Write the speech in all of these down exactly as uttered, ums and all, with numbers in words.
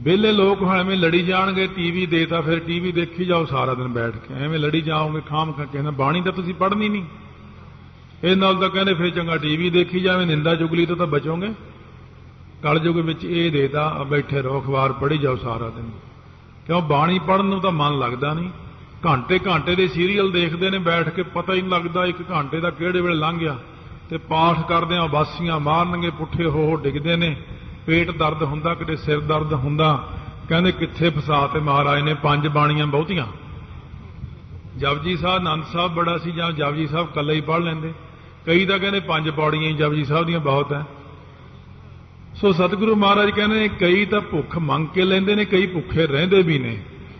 ਵਿਹਲੇ ਲੋਕ ਹੁਣ ਐਵੇਂ ਲੜੀ ਜਾਣਗੇ, ਟੀ ਵੀ ਦੇਤਾ ਫਿਰ ਟੀ ਵੀ ਦੇਖੀ ਜਾਓ ਸਾਰਾ ਦਿਨ ਬੈਠ ਕੇ, ਐਵੇਂ ਲੜੀ ਜਾਓਗੇ ਖਾਮ ਖਾ ਕੇ। ਬਾਣੀ ਤਾਂ ਤੁਸੀਂ ਪੜ੍ਹਨੀ ਨਹੀਂ, ਇਹ ਨਾਲ ਤਾਂ ਕਹਿੰਦੇ ਫਿਰ ਚੰਗਾ ਟੀ ਵੀ ਦੇਖੀ ਜਾਵੇ, ਨਿੰਦਾ ਚੁਗਲੀ ਤੋਂ ਤਾਂ ਬਚੋਗੇ। ਕਲਯੁਗ ਵਿੱਚ ਇਹ ਦੇਤਾ, ਬੈਠੇ ਰਹੋ ਅਖਬਾਰ ਪੜ੍ਹੀ ਜਾਓ ਸਾਰਾ ਦਿਨ। ਕਿਉਂ? ਬਾਣੀ ਪੜ੍ਹਨ ਨੂੰ ਤਾਂ ਮਨ ਲੱਗਦਾ ਨਹੀਂ। ਘੰਟੇ ਘੰਟੇ ਦੇ ਸੀਰੀਅਲ ਦੇਖਦੇ ਨੇ ਬੈਠ ਕੇ, ਪਤਾ ਹੀ ਨਹੀਂ ਲੱਗਦਾ ਇੱਕ ਘੰਟੇ ਦਾ ਕਿਹੜੇ ਵੇਲੇ ਲੰਘ ਗਿਆ। ਤੇ ਪਾਠ ਕਰਦੇ ਆ, ਬਾਸੀਆਂ ਮਾਰਨਗੇ, ਪੁੱਠੇ ਹੋ ਹੋ ਡਿੱਗਦੇ ਨੇ, ਪੇਟ ਦਰਦ ਹੁੰਦਾ, ਕਿਤੇ ਸਿਰ ਦਰਦ ਹੁੰਦਾ। ਕਹਿੰਦੇ ਕਿੱਥੇ ਫਸਾ ਤੇ ਮਹਾਰਾਜ ਨੇ ਪੰਜ ਬਾਣੀਆਂ ਬਹੁਤੀਆਂ। ਜਪਜੀ ਸਾਹਿਬ ਆਨੰਦ ਸਾਹਿਬ ਬੜਾ ਸੀ, ਜਾਂ ਜਪਜੀ ਸਾਹਿਬ ਇਕੱਲਾ ਹੀ ਪੜ੍ਹ ਲੈਂਦੇ। ਕਈ ਤਾਂ ਕਹਿੰਦੇ ਪੰਜ ਪੌੜੀਆਂ ਹੀ ਜਪਜੀ ਸਾਹਿਬ ਦੀਆਂ ਬਹੁਤ ਹੈ। ਸੋ ਸਤਿਗੁਰੂ ਮਹਾਰਾਜ ਕਹਿੰਦੇ ਨੇ ਕਈ ਤਾਂ ਭੁੱਖ ਮੰਗ ਕੇ ਲੈਂਦੇ ਨੇ, ਕਈ ਭੁੱਖੇ ਰਹਿੰਦੇ ਵੀ ਨੇ।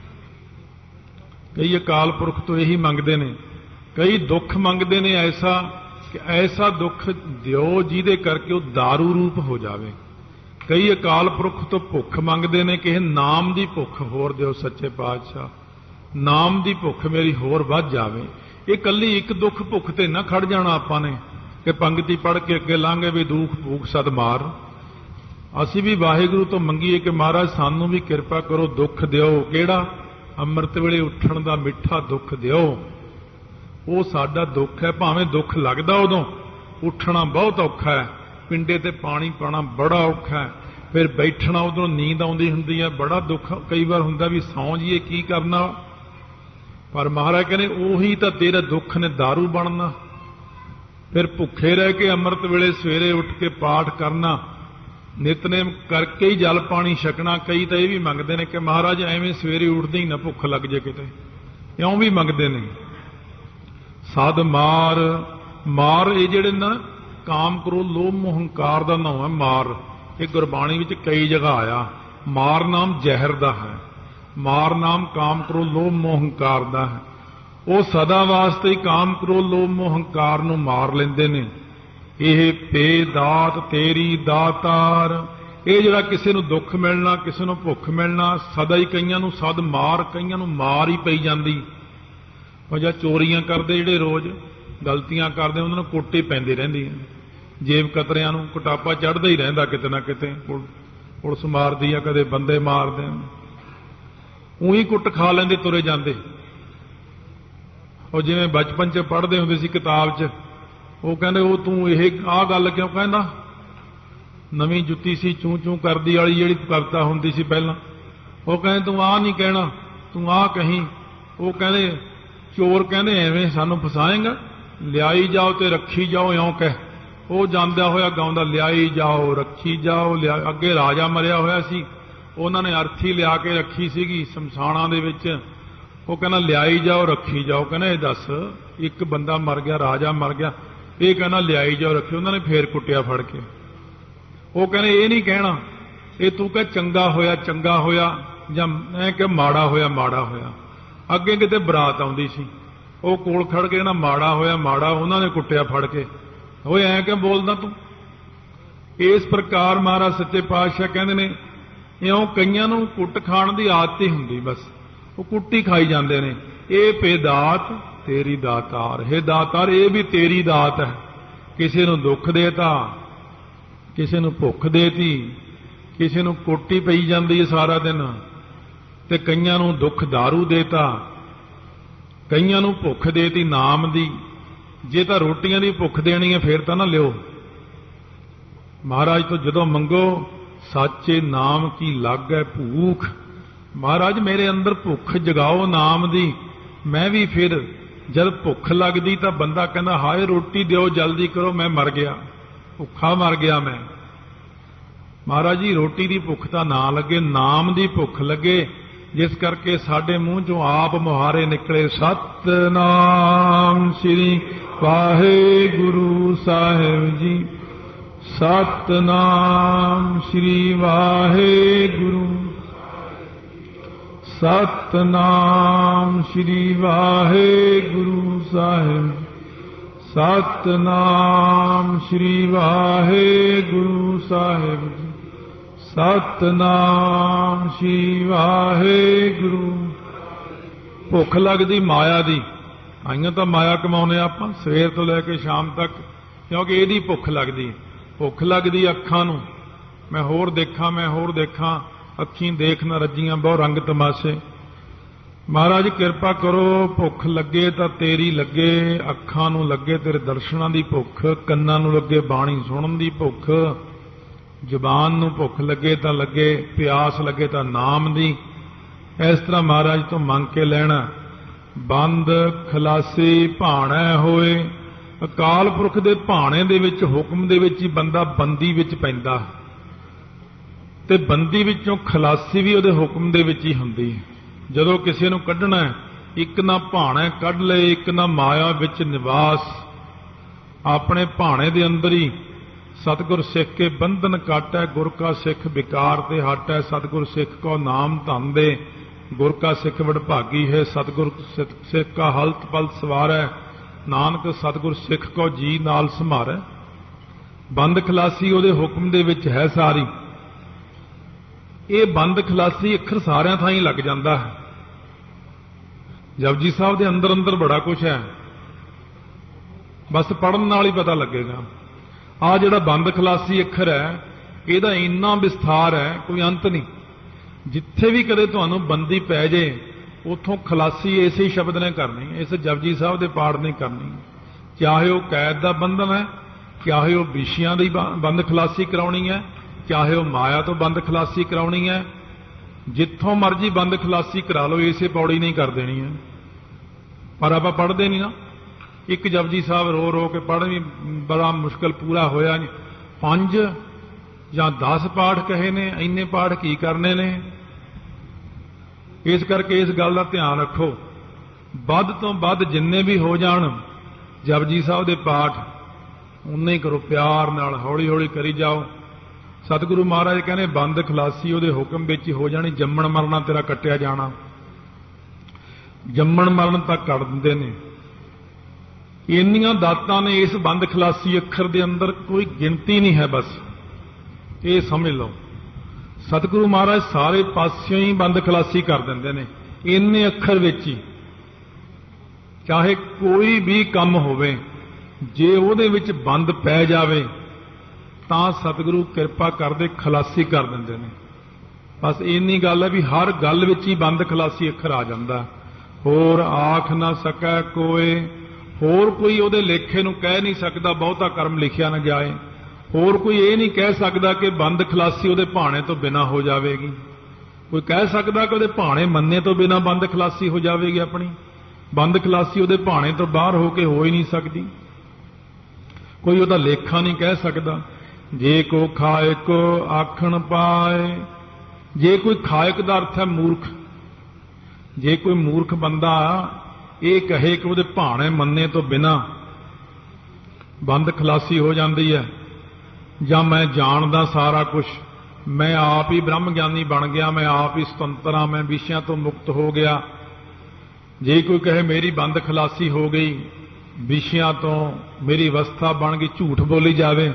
ਕਈ ਅਕਾਲ ਪੁਰਖ ਤੋਂ ਇਹੀ ਮੰਗਦੇ ਨੇ, ਕਈ ਦੁੱਖ ਮੰਗਦੇ ਨੇ ਐਸਾ ਕਿ ਐਸਾ ਦੁੱਖ ਦਿਓ ਜਿਹਦੇ ਕਰਕੇ ਉਹ ਦਾਰੂ ਰੂਪ ਹੋ ਜਾਵੇ। ਕਈ ਅਕਾਲ ਪੁਰਖ ਤੋਂ ਭੁੱਖ ਮੰਗਦੇ ਨੇ ਕਿ ਨਾਮ ਦੀ ਭੁੱਖ ਹੋਰ ਦਿਓ ਸੱਚੇ ਪਾਤਸ਼ਾਹ, ਨਾਮ ਦੀ ਭੁੱਖ ਮੇਰੀ ਹੋਰ ਵੱਧ ਜਾਵੇ। ਇਹ ਕੱਲੀ ਇੱਕ ਦੁੱਖ ਭੁੱਖ ਤੇ ਨਾ ਖੜ ਜਾਣਾ ਆਪਾਂ ਨੇ ਕਿ ਪੰਗਤੀ ਪੜ੍ਹ ਕੇ ਅੱਗੇ ਲਾਂਘੇ ਵੀ ਦੁੱਖ ਭੂਖ ਸਦ ਮਾਰ। ਅਸੀਂ ਵੀ ਵਾਹਿਗੁਰੂ ਤੋਂ ਮੰਗੀਏ ਕਿ ਮਹਾਰਾਜ ਸਾਨੂੰ ਵੀ ਕਿਰਪਾ ਕਰੋ, ਦੁੱਖ ਦਿਓ। ਕਿਹੜਾ? ਅੰਮ੍ਰਿਤ ਵੇਲੇ ਉੱਠਣ ਦਾ ਮਿੱਠਾ ਦੁੱਖ ਦਿਓ। ਉਹ ਸਾਡਾ ਦੁੱਖ ਹੈ। ਭਾਵੇਂ ਦੁੱਖ ਲੱਗਦਾ ਉਦੋਂ, ਉੱਠਣਾ ਬਹੁਤ ਔਖਾ ਹੈ, ਪਿੰਡੇ ਤੇ ਪਾਣੀ ਪਾਣਾ ਬੜਾ ਔਖਾ ਹੈ, ਫਿਰ ਬੈਠਣਾ ਉਦੋਂ ਨੀਂਦ ਆਉਂਦੀ ਹੁੰਦੀ ਹੈ, ਬੜਾ ਦੁੱਖ ਕਈ ਵਾਰ ਹੁੰਦਾ ਵੀ ਸੌਂ ਜੀਏ ਕੀ ਕਰਨਾ। ਪਰ ਮਹਾਰਾਜ ਕਹਿੰਦੇ ਉਹੀ ਤਾਂ ਤੇਰਾ ਦੁੱਖ ਨੇ ਦਾਰੂ ਬਣਨਾ। ਫਿਰ ਭੁੱਖੇ ਰਹਿ ਕੇ ਅੰਮ੍ਰਿਤ ਵੇਲੇ ਸਵੇਰੇ ਉੱਠ ਕੇ ਪਾਠ ਕਰਨਾ, ਨਿਤਨੇਮ ਕਰਕੇ ਹੀ ਜਲ ਪਾਣੀ ਛਕਣਾ। ਕਈ ਤਾਂ ਇਹ ਵੀ ਮੰਗਦੇ ਨੇ ਕਿ ਮਹਾਰਾਜ ਐਵੇਂ ਸਵੇਰੇ ਉੱਠਦੇ ਹੀ ਨਾ ਭੁੱਖ ਲੱਗ ਜੇ ਕਿਤੇ, ਇਉਂ ਵੀ ਮੰਗਦੇ ਨੇ। ਸਦ ਮਾਰ, ਮਾਰ ਇਹ ਜਿਹੜੇ ਨਾ ਕਾਮ ਕ੍ਰੋਧ ਲੋਭ ਮੋਹ ਹੰਕਾਰ ਦਾ ਨਾਮ ਹੈ ਮਾਰ। ਇਹ ਗੁਰਬਾਣੀ ਵਿੱਚ ਕਈ ਜਗ੍ਹਾ ਆਇਆ। ਮਾਰ ਨਾਮ ਜ਼ਹਿਰ ਦਾ ਹੈ, ਮਾਰ ਨਾਮ ਕਾਮ ਕ੍ਰੋਧ ਲੋਭ ਮੋਹ ਹੰਕਾਰ ਦਾ ਹੈ। ਉਹ ਸਦਾ ਵਾਸਤੇ ਹੀ ਕਾਮ ਕ੍ਰੋਧ ਲੋਭ ਮੋਹ ਹੰਕਾਰ ਨੂੰ ਮਾਰ ਲੈਂਦੇ ਨੇ। ਇਹ ਪੇ ਦਾਤ ਤੇਰੀ ਦਾਤਾਰ, ਇਹ ਜਿਹੜਾ ਕਿਸੇ ਨੂੰ ਦੁੱਖ ਮਿਲਣਾ, ਕਿਸੇ ਨੂੰ ਭੁੱਖ ਮਿਲਣਾ, ਸਦਾ ਹੀ ਕਈਆਂ ਨੂੰ ਸਦ ਮਾਰ, ਕਈਆਂ ਨੂੰ ਮਾਰ ਹੀ ਪਈ ਜਾਂਦੀ। ਉਹ ਜਾਂ ਚੋਰੀਆਂ ਕਰਦੇ, ਜਿਹੜੇ ਰੋਜ਼ ਗਲਤੀਆਂ ਕਰਦੇ, ਉਹਨਾਂ ਨੂੰ ਕੁੱਟ ਹੀ ਪੈਂਦੀ ਰਹਿੰਦੀ ਹੈ। ਜੇਬ ਕਤਰਿਆਂ ਨੂੰ ਕੁਟਾਪਾ ਚੜ੍ਹਦਾ ਹੀ ਰਹਿੰਦਾ ਕਿਤੇ ਨਾ ਕਿਤੇ। ਪੁਲਿਸ ਮਾਰਦੀ ਆ, ਕਦੇ ਬੰਦੇ ਮਾਰਦੇ, ਉਹੀ ਕੁੱਟ ਖਾ ਲੈਂਦੇ, ਤੁਰੇ ਜਾਂਦੇ। ਉਹ ਜਿਵੇਂ ਬਚਪਨ 'ਚ ਪੜ੍ਹਦੇ ਹੁੰਦੇ ਸੀ ਕਿਤਾਬ 'ਚ, ਉਹ ਕਹਿੰਦੇ ਉਹ ਤੂੰ ਇਹ ਆਹ ਗੱਲ ਕਿਉਂ ਕਹਿੰਦਾ? ਨਵੀਂ ਜੁੱਤੀ ਸੀ ਚੂੰ ਚੂੰ ਕਰਦੀ ਵਾਲੀ ਜਿਹੜੀ ਕਵਿਤਾ ਹੁੰਦੀ ਸੀ ਪਹਿਲਾਂ, ਉਹ ਕਹਿੰਦੇ ਤੂੰ ਆਹ ਨਹੀਂ ਕਹਿਣਾ, ਤੂੰ ਆਹ ਕਹੀਂ। ਉਹ ਕਹਿੰਦੇ ਚੋਰ ਕਹਿੰਦੇ ਐਵੇਂ ਸਾਨੂੰ ਫਸਾਏਗਾ, ਲਿਆਈ ਜਾਓ ਤੇ ਰੱਖੀ ਜਾਓ, ਇਉਂ ਕਹਿ। ਉਹ ਜਾਂਦਾ ਹੋਇਆ ਗਾਉਂਦਾ, ਲਿਆਈ ਜਾਓ ਰੱਖੀ ਜਾਓ। ਲਿਆ ਅੱਗੇ ਰਾਜਾ ਮਰਿਆ ਹੋਇਆ ਸੀ, ਉਹਨਾਂ ਨੇ ਅਰਥੀ ਲਿਆ ਕੇ ਰੱਖੀ ਸੀਗੀ ਸ਼ਮਸ਼ਾਨਾਂ ਦੇ ਵਿੱਚ। ਉਹ ਕਹਿੰਦਾ ਲਿਆਈ ਜਾਓ ਰੱਖੀ ਜਾਓ। ਕਹਿੰਦਾ ਇਹ ਦੱਸ, ਇੱਕ ਬੰਦਾ ਮਰ ਗਿਆ, ਰਾਜਾ ਮਰ ਗਿਆ, ਇਹ ਕਹਿੰਦਾ ਲਿਆਈ ਜਾਓ ਰੱਖੀ। ਉਹਨਾਂ ਨੇ ਫੇਰ ਕੁੱਟਿਆ ਫੜ ਕੇ। ਉਹ ਕਹਿੰਦੇ ਇਹ ਨਹੀਂ ਕਹਿਣਾ, ਇਹ ਤੂੰ ਕਹਿ ਚੰਗਾ ਹੋਇਆ ਚੰਗਾ ਹੋਇਆ, ਜਾਂ ਐ ਕਿ ਮਾੜਾ ਹੋਇਆ ਮਾੜਾ ਹੋਇਆ। ਅੱਗੇ ਕਿਤੇ ਬਰਾਤ ਆਉਂਦੀ ਸੀ, ਉਹ ਕੋਲ ਖੜ ਕੇ ਨਾ ਮਾੜਾ ਹੋਇਆ ਮਾੜਾ, ਉਹਨਾਂ ਨੇ ਕੁੱਟਿਆ ਫੜ ਕੇ। ਓਏ ਐਂ ਕਿਉਂ ਬੋਲਦਾ ਤੂੰ? ਇਸ ਪ੍ਰਕਾਰ ਮਹਾਰਾਜ ਸੱਚੇ ਪਾਤਸ਼ਾਹ ਕਹਿੰਦੇ ਨੇ ਇਉਂ ਕਈਆਂ ਨੂੰ ਕੁੱਟ ਖਾਣ ਦੀ ਆਦਤ ਹੀ ਹੁੰਦੀ, ਬਸ ਉਹ ਕੁੱਟੀ ਖਾਈ ਜਾਂਦੇ ਨੇ। ਇਹ ਪੇ ਦਾਤ ਤੇਰੀ ਦਾਤਾਰ, ਹੈ ਦਾਤਾਰ ਇਹ ਵੀ ਤੇਰੀ ਦਾਤ ਹੈ। ਕਿਸੇ ਨੂੰ ਦੁੱਖ ਦੇਤਾ, ਕਿਸੇ ਨੂੰ ਭੁੱਖ ਦੇਤੀ, ਕਿਸੇ ਨੂੰ ਕੋਟੀ ਪਈ ਜਾਂਦੀ ਹੈ ਸਾਰਾ ਦਿਨ, ਤੇ ਕਈਆਂ ਨੂੰ ਦੁੱਖ ਦਾਰੂ ਦੇਤਾ, ਕਈਆਂ ਨੂੰ ਭੁੱਖ ਦੇਤੀ ਨਾਮ ਦੀ। ਜੇ ਤਾਂ ਰੋਟੀਆਂ ਦੀ ਭੁੱਖ ਦੇਣੀ ਹੈ ਫੇਰ ਤਾਂ ਨਾ ਲਿਓ। ਮਹਾਰਾਜ ਤੋਂ ਜਦੋਂ ਮੰਗੋ, ਸਾਚੇ ਨਾਮ ਕੀ ਲਾਗੈ ਭੂਖ, ਮਹਾਰਾਜ ਮੇਰੇ ਅੰਦਰ ਭੁੱਖ ਜਗਾਓ ਨਾਮ ਦੀ। ਮੈਂ ਵੀ ਫਿਰ ਜਦ ਭੁੱਖ ਲੱਗਦੀ ਤਾਂ ਬੰਦਾ ਕਹਿੰਦਾ ਹਾਏ ਰੋਟੀ ਦਿਓ ਜਲਦੀ ਕਰੋ, ਮੈਂ ਮਰ ਗਿਆ, ਭੁੱਖਾ ਮਰ ਗਿਆ ਮੈਂ। ਮਹਾਰਾਜ ਜੀ ਰੋਟੀ ਦੀ ਭੁੱਖ ਤਾਂ ਨਾ ਲੱਗੇ, ਨਾਮ ਦੀ ਭੁੱਖ ਲੱਗੇ, ਜਿਸ ਕਰਕੇ ਸਾਡੇ ਮੂੰਹ ਚੋਂ ਆਪ ਮੁਹਾਰੇ ਨਿਕਲੇ, ਸਤਿਨਾਮ ਸ੍ਰੀ ਵਾਹਿਗੁਰੂ ਸਾਹਿਬ ਜੀ, ਸਤਿਨਾਮ ਸ੍ਰੀ ਵਾਹਿਗੁਰੂ, ਸਤਿਨਾਮ ਸ੍ਰੀ ਵਾਹਿਗੁਰੂ ਸਾਹਿਬ, ਸਤਿਨਾਮ ਸ੍ਰੀ ਵਾਹਿਗੁਰੂ ਸਾਹਿਬ, ਸਤਿਨਾਮ ਸ੍ਰੀ ਵਾਹਿਗੁਰੂ। ਭੁੱਖ ਲੱਗਦੀ ਮਾਇਆ ਦੀ, ਆਈਆਂ ਤਾਂ ਮਾਇਆ ਕਮਾਉਨੇ ਆਪਾਂ ਸਵੇਰ ਤੋਂ ਲੈ ਕੇ ਸ਼ਾਮ ਤੱਕ, ਕਿਉਂਕਿ ਇਹਦੀ ਭੁੱਖ ਲੱਗਦੀ। ਭੁੱਖ ਲੱਗਦੀ ਅੱਖਾਂ ਨੂੰ, ਮੈਂ ਹੋਰ ਦੇਖਾਂ ਮੈਂ ਹੋਰ ਦੇਖਾਂ, ਅੱਖੀਂ ਦੇਖ ਨਾ ਰੱਜੀਆਂ ਬਹੁ ਰੰਗ ਤਮਾਸ਼ੇ। ਮਹਾਰਾਜ ਕਿਰਪਾ ਕਰੋ, ਭੁੱਖ ਲੱਗੇ ਤਾਂ ਤੇਰੀ ਲੱਗੇ, ਅੱਖਾਂ ਨੂੰ ਲੱਗੇ ਤੇਰੇ ਦਰਸ਼ਨਾਂ ਦੀ ਭੁੱਖ, ਕੰਨਾਂ ਨੂੰ ਲੱਗੇ ਬਾਣੀ ਸੁਣਨ ਦੀ ਭੁੱਖ, ਜ਼ੁਬਾਨ ਨੂੰ ਭੁੱਖ ਲੱਗੇ ਤਾਂ ਲੱਗੇ, ਪਿਆਸ ਲੱਗੇ ਤਾਂ ਨਾਮ ਦੀ। ਇਸ ਤਰ੍ਹਾਂ ਮਹਾਰਾਜ ਤੋਂ ਮੰਗ ਕੇ ਲੈਣਾ। ਬੰਦ ਖਲਾਸੀ ਭਾਣਾ ਹੋਏ, ਅਕਾਲ ਪੁਰਖ ਦੇ ਭਾਣੇ ਦੇ ਵਿੱਚ, ਹੁਕਮ ਦੇ ਵਿੱਚ ਹੀ ਬੰਦਾ ਬੰਦੀ ਵਿੱਚ ਪੈਂਦਾ, ਤੇ ਬੰਦੀ ਵਿੱਚੋਂ ਖਲਾਸੀ ਵੀ ਉਹਦੇ ਹੁਕਮ ਦੇ ਵਿੱਚ ਹੀ ਹੁੰਦੀ ਹੈ। ਜਦੋਂ ਕਿਸੇ ਨੂੰ ਕੱਢਣਾ, ਇੱਕ ਨਾ ਭਾਣਾ ਕੱਢ ਲਏ, ਇੱਕ ਨਾ ਮਾਇਆ ਵਿੱਚ ਨਿਵਾਸ। ਆਪਣੇ ਭਾਣੇ ਦੇ ਅੰਦਰ ਹੀ ਸਤਿਗੁਰ ਸਿੱਖ ਕੇ ਬੰਧਨ ਕਾਟੈ, ਗੁਰ ਕਾ ਸਿੱਖ ਵਿਕਾਰ ਤੇ ਹਟੈ। ਸਤਿਗੁਰ ਸਿੱਖ ਕੋ ਨਾਮ ਧਨ ਦੇ, ਗੁਰ ਕਾ ਸਿੱਖ ਵਡਭਾਗੀ ਹੈ। ਸਤਿਗੁਰ ਸਿੱਖ ਕਾ ਹਲਤ ਪਲਤ ਸਵਾਰੈ, ਨਾਨਕ ਸਤਿਗੁਰ ਸਿੱਖ ਕੋ ਜੀ ਨਾਲ ਸੰਭਾਰੈ। ਬੰਦ ਖਲਾਸੀ ਉਹਦੇ ਹੁਕਮ ਦੇ ਵਿੱਚ ਹੈ ਸਾਰੀ। ਇਹ ਬੰਦ ਖਲਾਸੀ ਅੱਖਰ ਸਾਰਿਆਂ ਥਾਂ ਹੀ ਲੱਗ ਜਾਂਦਾ ਹੈ। ਜਪਜੀ ਸਾਹਿਬ ਦੇ ਅੰਦਰ ਅੰਦਰ ਬੜਾ ਕੁਝ ਹੈ, ਬਸ ਪੜ੍ਹਨ ਨਾਲ ਹੀ ਪਤਾ ਲੱਗੇਗਾ। ਆਹ ਜਿਹੜਾ ਬੰਦ ਖਲਾਸੀ ਅੱਖਰ ਹੈ, ਇਹਦਾ ਇੰਨਾ ਵਿਸਥਾਰ ਹੈ, ਕੋਈ ਅੰਤ ਨਹੀਂ। ਜਿੱਥੇ ਵੀ ਕਦੇ ਤੁਹਾਨੂੰ ਬੰਦੀ ਪੈ ਜੇ, ਉਥੋਂ ਖਲਾਸੀ ਇਸੇ ਸ਼ਬਦ ਨੇ ਕਰਨੀ, ਇਸ ਜਪਜੀ ਸਾਹਿਬ ਦੇ ਪਾਠ ਨੇ ਕਰਨੀ। ਚਾਹੇ ਉਹ ਕੈਦ ਦਾ ਬੰਧਨ ਹੈ, ਚਾਹੇ ਉਹ ਵਿਸ਼ਿਆਂ ਦੀ ਬੰਦ ਖਲਾਸੀ ਕਰਾਉਣੀ ਹੈ, ਚਾਹੇ ਉਹ ਮਾਇਆ ਤੋਂ ਬੰਦ ਖਲਾਸੀ ਕਰਾਉਣੀ ਹੈ। ਜਿੱਥੋਂ ਮਰਜ਼ੀ ਬੰਦ ਖਲਾਸੀ ਕਰਾ ਲਓ, ਇਸੇ ਪੌੜੀ ਨਹੀਂ ਕਰ ਦੇਣੀ ਹੈ। ਪਰ ਆਪਾਂ ਪੜ੍ਹਦੇ ਨਹੀਂ ਨਾ। ਇੱਕ ਜਪਜੀ ਸਾਹਿਬ ਰੋ ਰੋ ਕੇ ਪੜ੍ਹਨ ਵੀ ਬੜਾ ਮੁਸ਼ਕਲ ਪੂਰਾ ਹੋਇਆ। ਪੰਜ ਜਾਂ ਦਸ ਪਾਠ ਕਹੇ ਨੇ, ਇੰਨੇ ਪਾਠ ਕੀ ਕਰਨੇ ਨੇ? ਇਸ ਕਰਕੇ ਇਸ ਗੱਲ ਦਾ ਧਿਆਨ ਰੱਖੋ, ਵੱਧ ਤੋਂ ਵੱਧ ਜਿੰਨੇ ਵੀ ਹੋ ਜਾਣ ਜਪਜੀ ਸਾਹਿਬ ਦੇ ਪਾਠ, ਉਨੇ ਹੀ ਕਰੋ, ਪਿਆਰ ਨਾਲ ਹੌਲੀ ਹੌਲੀ ਕਰੀ ਜਾਓ। ਸਤਿਗੁਰੂ ਮਹਾਰਾਜ ਕਹਿੰਦੇ ਬੰਦ ਖਲਾਸੀ ਉਹਦੇ ਹੁਕਮ ਵਿੱਚ ਹੀ ਹੋ ਜਾਣੀ। ਜੰਮਣ ਮਰਨਾ ਤੇਰਾ ਕੱਟਿਆ ਜਾਣਾ, ਜੰਮਣ ਮਰਨ ਤੱਕ ਕੱਟ ਦਿੰਦੇ ਨੇ। ਇੰਨੀਆਂ ਦਾਤਾਂ ਨੇ ਇਸ ਬੰਦ ਖਲਾਸੀ ਅੱਖਰ ਦੇ ਅੰਦਰ, ਕੋਈ ਗਿਣਤੀ ਨਹੀਂ ਹੈ। ਬਸ ਇਹ ਸਮਝ ਲਓ, ਸਤਿਗੁਰੂ ਮਹਾਰਾਜ ਸਾਰੇ ਪਾਸਿਓਂ ਹੀ ਬੰਦ ਖਲਾਸੀ ਕਰ ਦਿੰਦੇ ਨੇ ਇੰਨੇ ਅੱਖਰ ਵਿੱਚ ਹੀ। ਚਾਹੇ ਕੋਈ ਵੀ ਕੰਮ ਹੋਵੇ, ਜੇ ਉਹਦੇ ਵਿੱਚ ਬੰਦ ਪੈ ਜਾਵੇ ਤਾਂ ਸਤਿਗੁਰੂ ਕਿਰਪਾ ਕਰਦੇ ਖਲਾਸੀ ਕਰ ਦਿੰਦੇ ਨੇ। ਬਸ ਇੰਨੀ ਗੱਲ ਹੈ ਵੀ ਹਰ ਗੱਲ ਵਿੱਚ ਹੀ ਬੰਦ ਖਲਾਸੀ ਅੱਖਰ ਆ ਜਾਂਦਾ। ਹੋਰ ਆਖ ਨਾ ਸਕੈ ਕੋਏ, ਹੋਰ ਕੋਈ ਉਹਦੇ ਲੇਖੇ ਨੂੰ ਕਹਿ ਨਹੀਂ ਸਕਦਾ ਬਹੁਤਾ ਕਰਮ ਲਿਖਿਆ ਨਾ ਜਾਏ। ਹੋਰ ਕੋਈ ਇਹ ਨਹੀਂ ਕਹਿ ਸਕਦਾ ਕਿ ਬੰਦ ਖਲਾਸੀ ਉਹਦੇ ਭਾਣੇ ਤੋਂ ਬਿਨਾਂ ਹੋ ਜਾਵੇਗੀ। ਕੋਈ ਕਹਿ ਸਕਦਾ ਕਿ ਉਹਦੇ ਭਾਣੇ ਮੰਨੇ ਤੋਂ ਬਿਨਾਂ ਬੰਦ ਖਲਾਸੀ ਹੋ ਜਾਵੇਗੀ। ਆਪਣੀ ਬੰਦ ਖਲਾਸੀ ਉਹਦੇ ਭਾਣੇ ਤੋਂ ਬਾਹਰ ਹੋ ਕੇ ਹੋ ਹੀ ਨਹੀਂ ਸਕਦੀ। ਕੋਈ ਉਹਦਾ ਲੇਖਾ ਨਹੀਂ ਕਹਿ ਸਕਦਾ। ਜੇ ਕੋ ਖਾਇਕ ਆਖਣ ਪਾਏ, ਜੇ ਕੋਈ ਖਾਇਕ ਦਾ ਅਰਥ ਹੈ ਮੂਰਖ। ਜੇ ਕੋਈ ਮੂਰਖ ਬੰਦਾ ਇਹ ਕਹੇ ਕਿ ਉਹਦੇ ਭਾਣੇ ਮੰਨੇ ਤੋਂ ਬਿਨਾਂ ਬੰਦ ਖਲਾਸੀ ਹੋ ਜਾਂਦੀ ਹੈ, ਜਾਂ ਮੈਂ ਜਾਣਦਾ ਸਾਰਾ ਕੁਝ, ਮੈਂ ਆਪ ਹੀ ਬ੍ਰਹਮ ਗਿਆਨੀ ਬਣ ਗਿਆ, ਮੈਂ ਆਪ ਹੀ ਸੁਤੰਤਰ ਹਾਂ, ਮੈਂ ਵਿਸ਼ਿਆਂ ਤੋਂ ਮੁਕਤ ਹੋ ਗਿਆ। ਜੇ ਕੋਈ ਕਹੇ ਮੇਰੀ ਬੰਦ ਖਲਾਸੀ ਹੋ ਗਈ, ਵਿਸ਼ਿਆਂ ਤੋਂ ਮੇਰੀ ਅਵਸਥਾ ਬਣ ਗਈ, ਝੂਠ ਬੋਲੀ ਜਾਵੇ।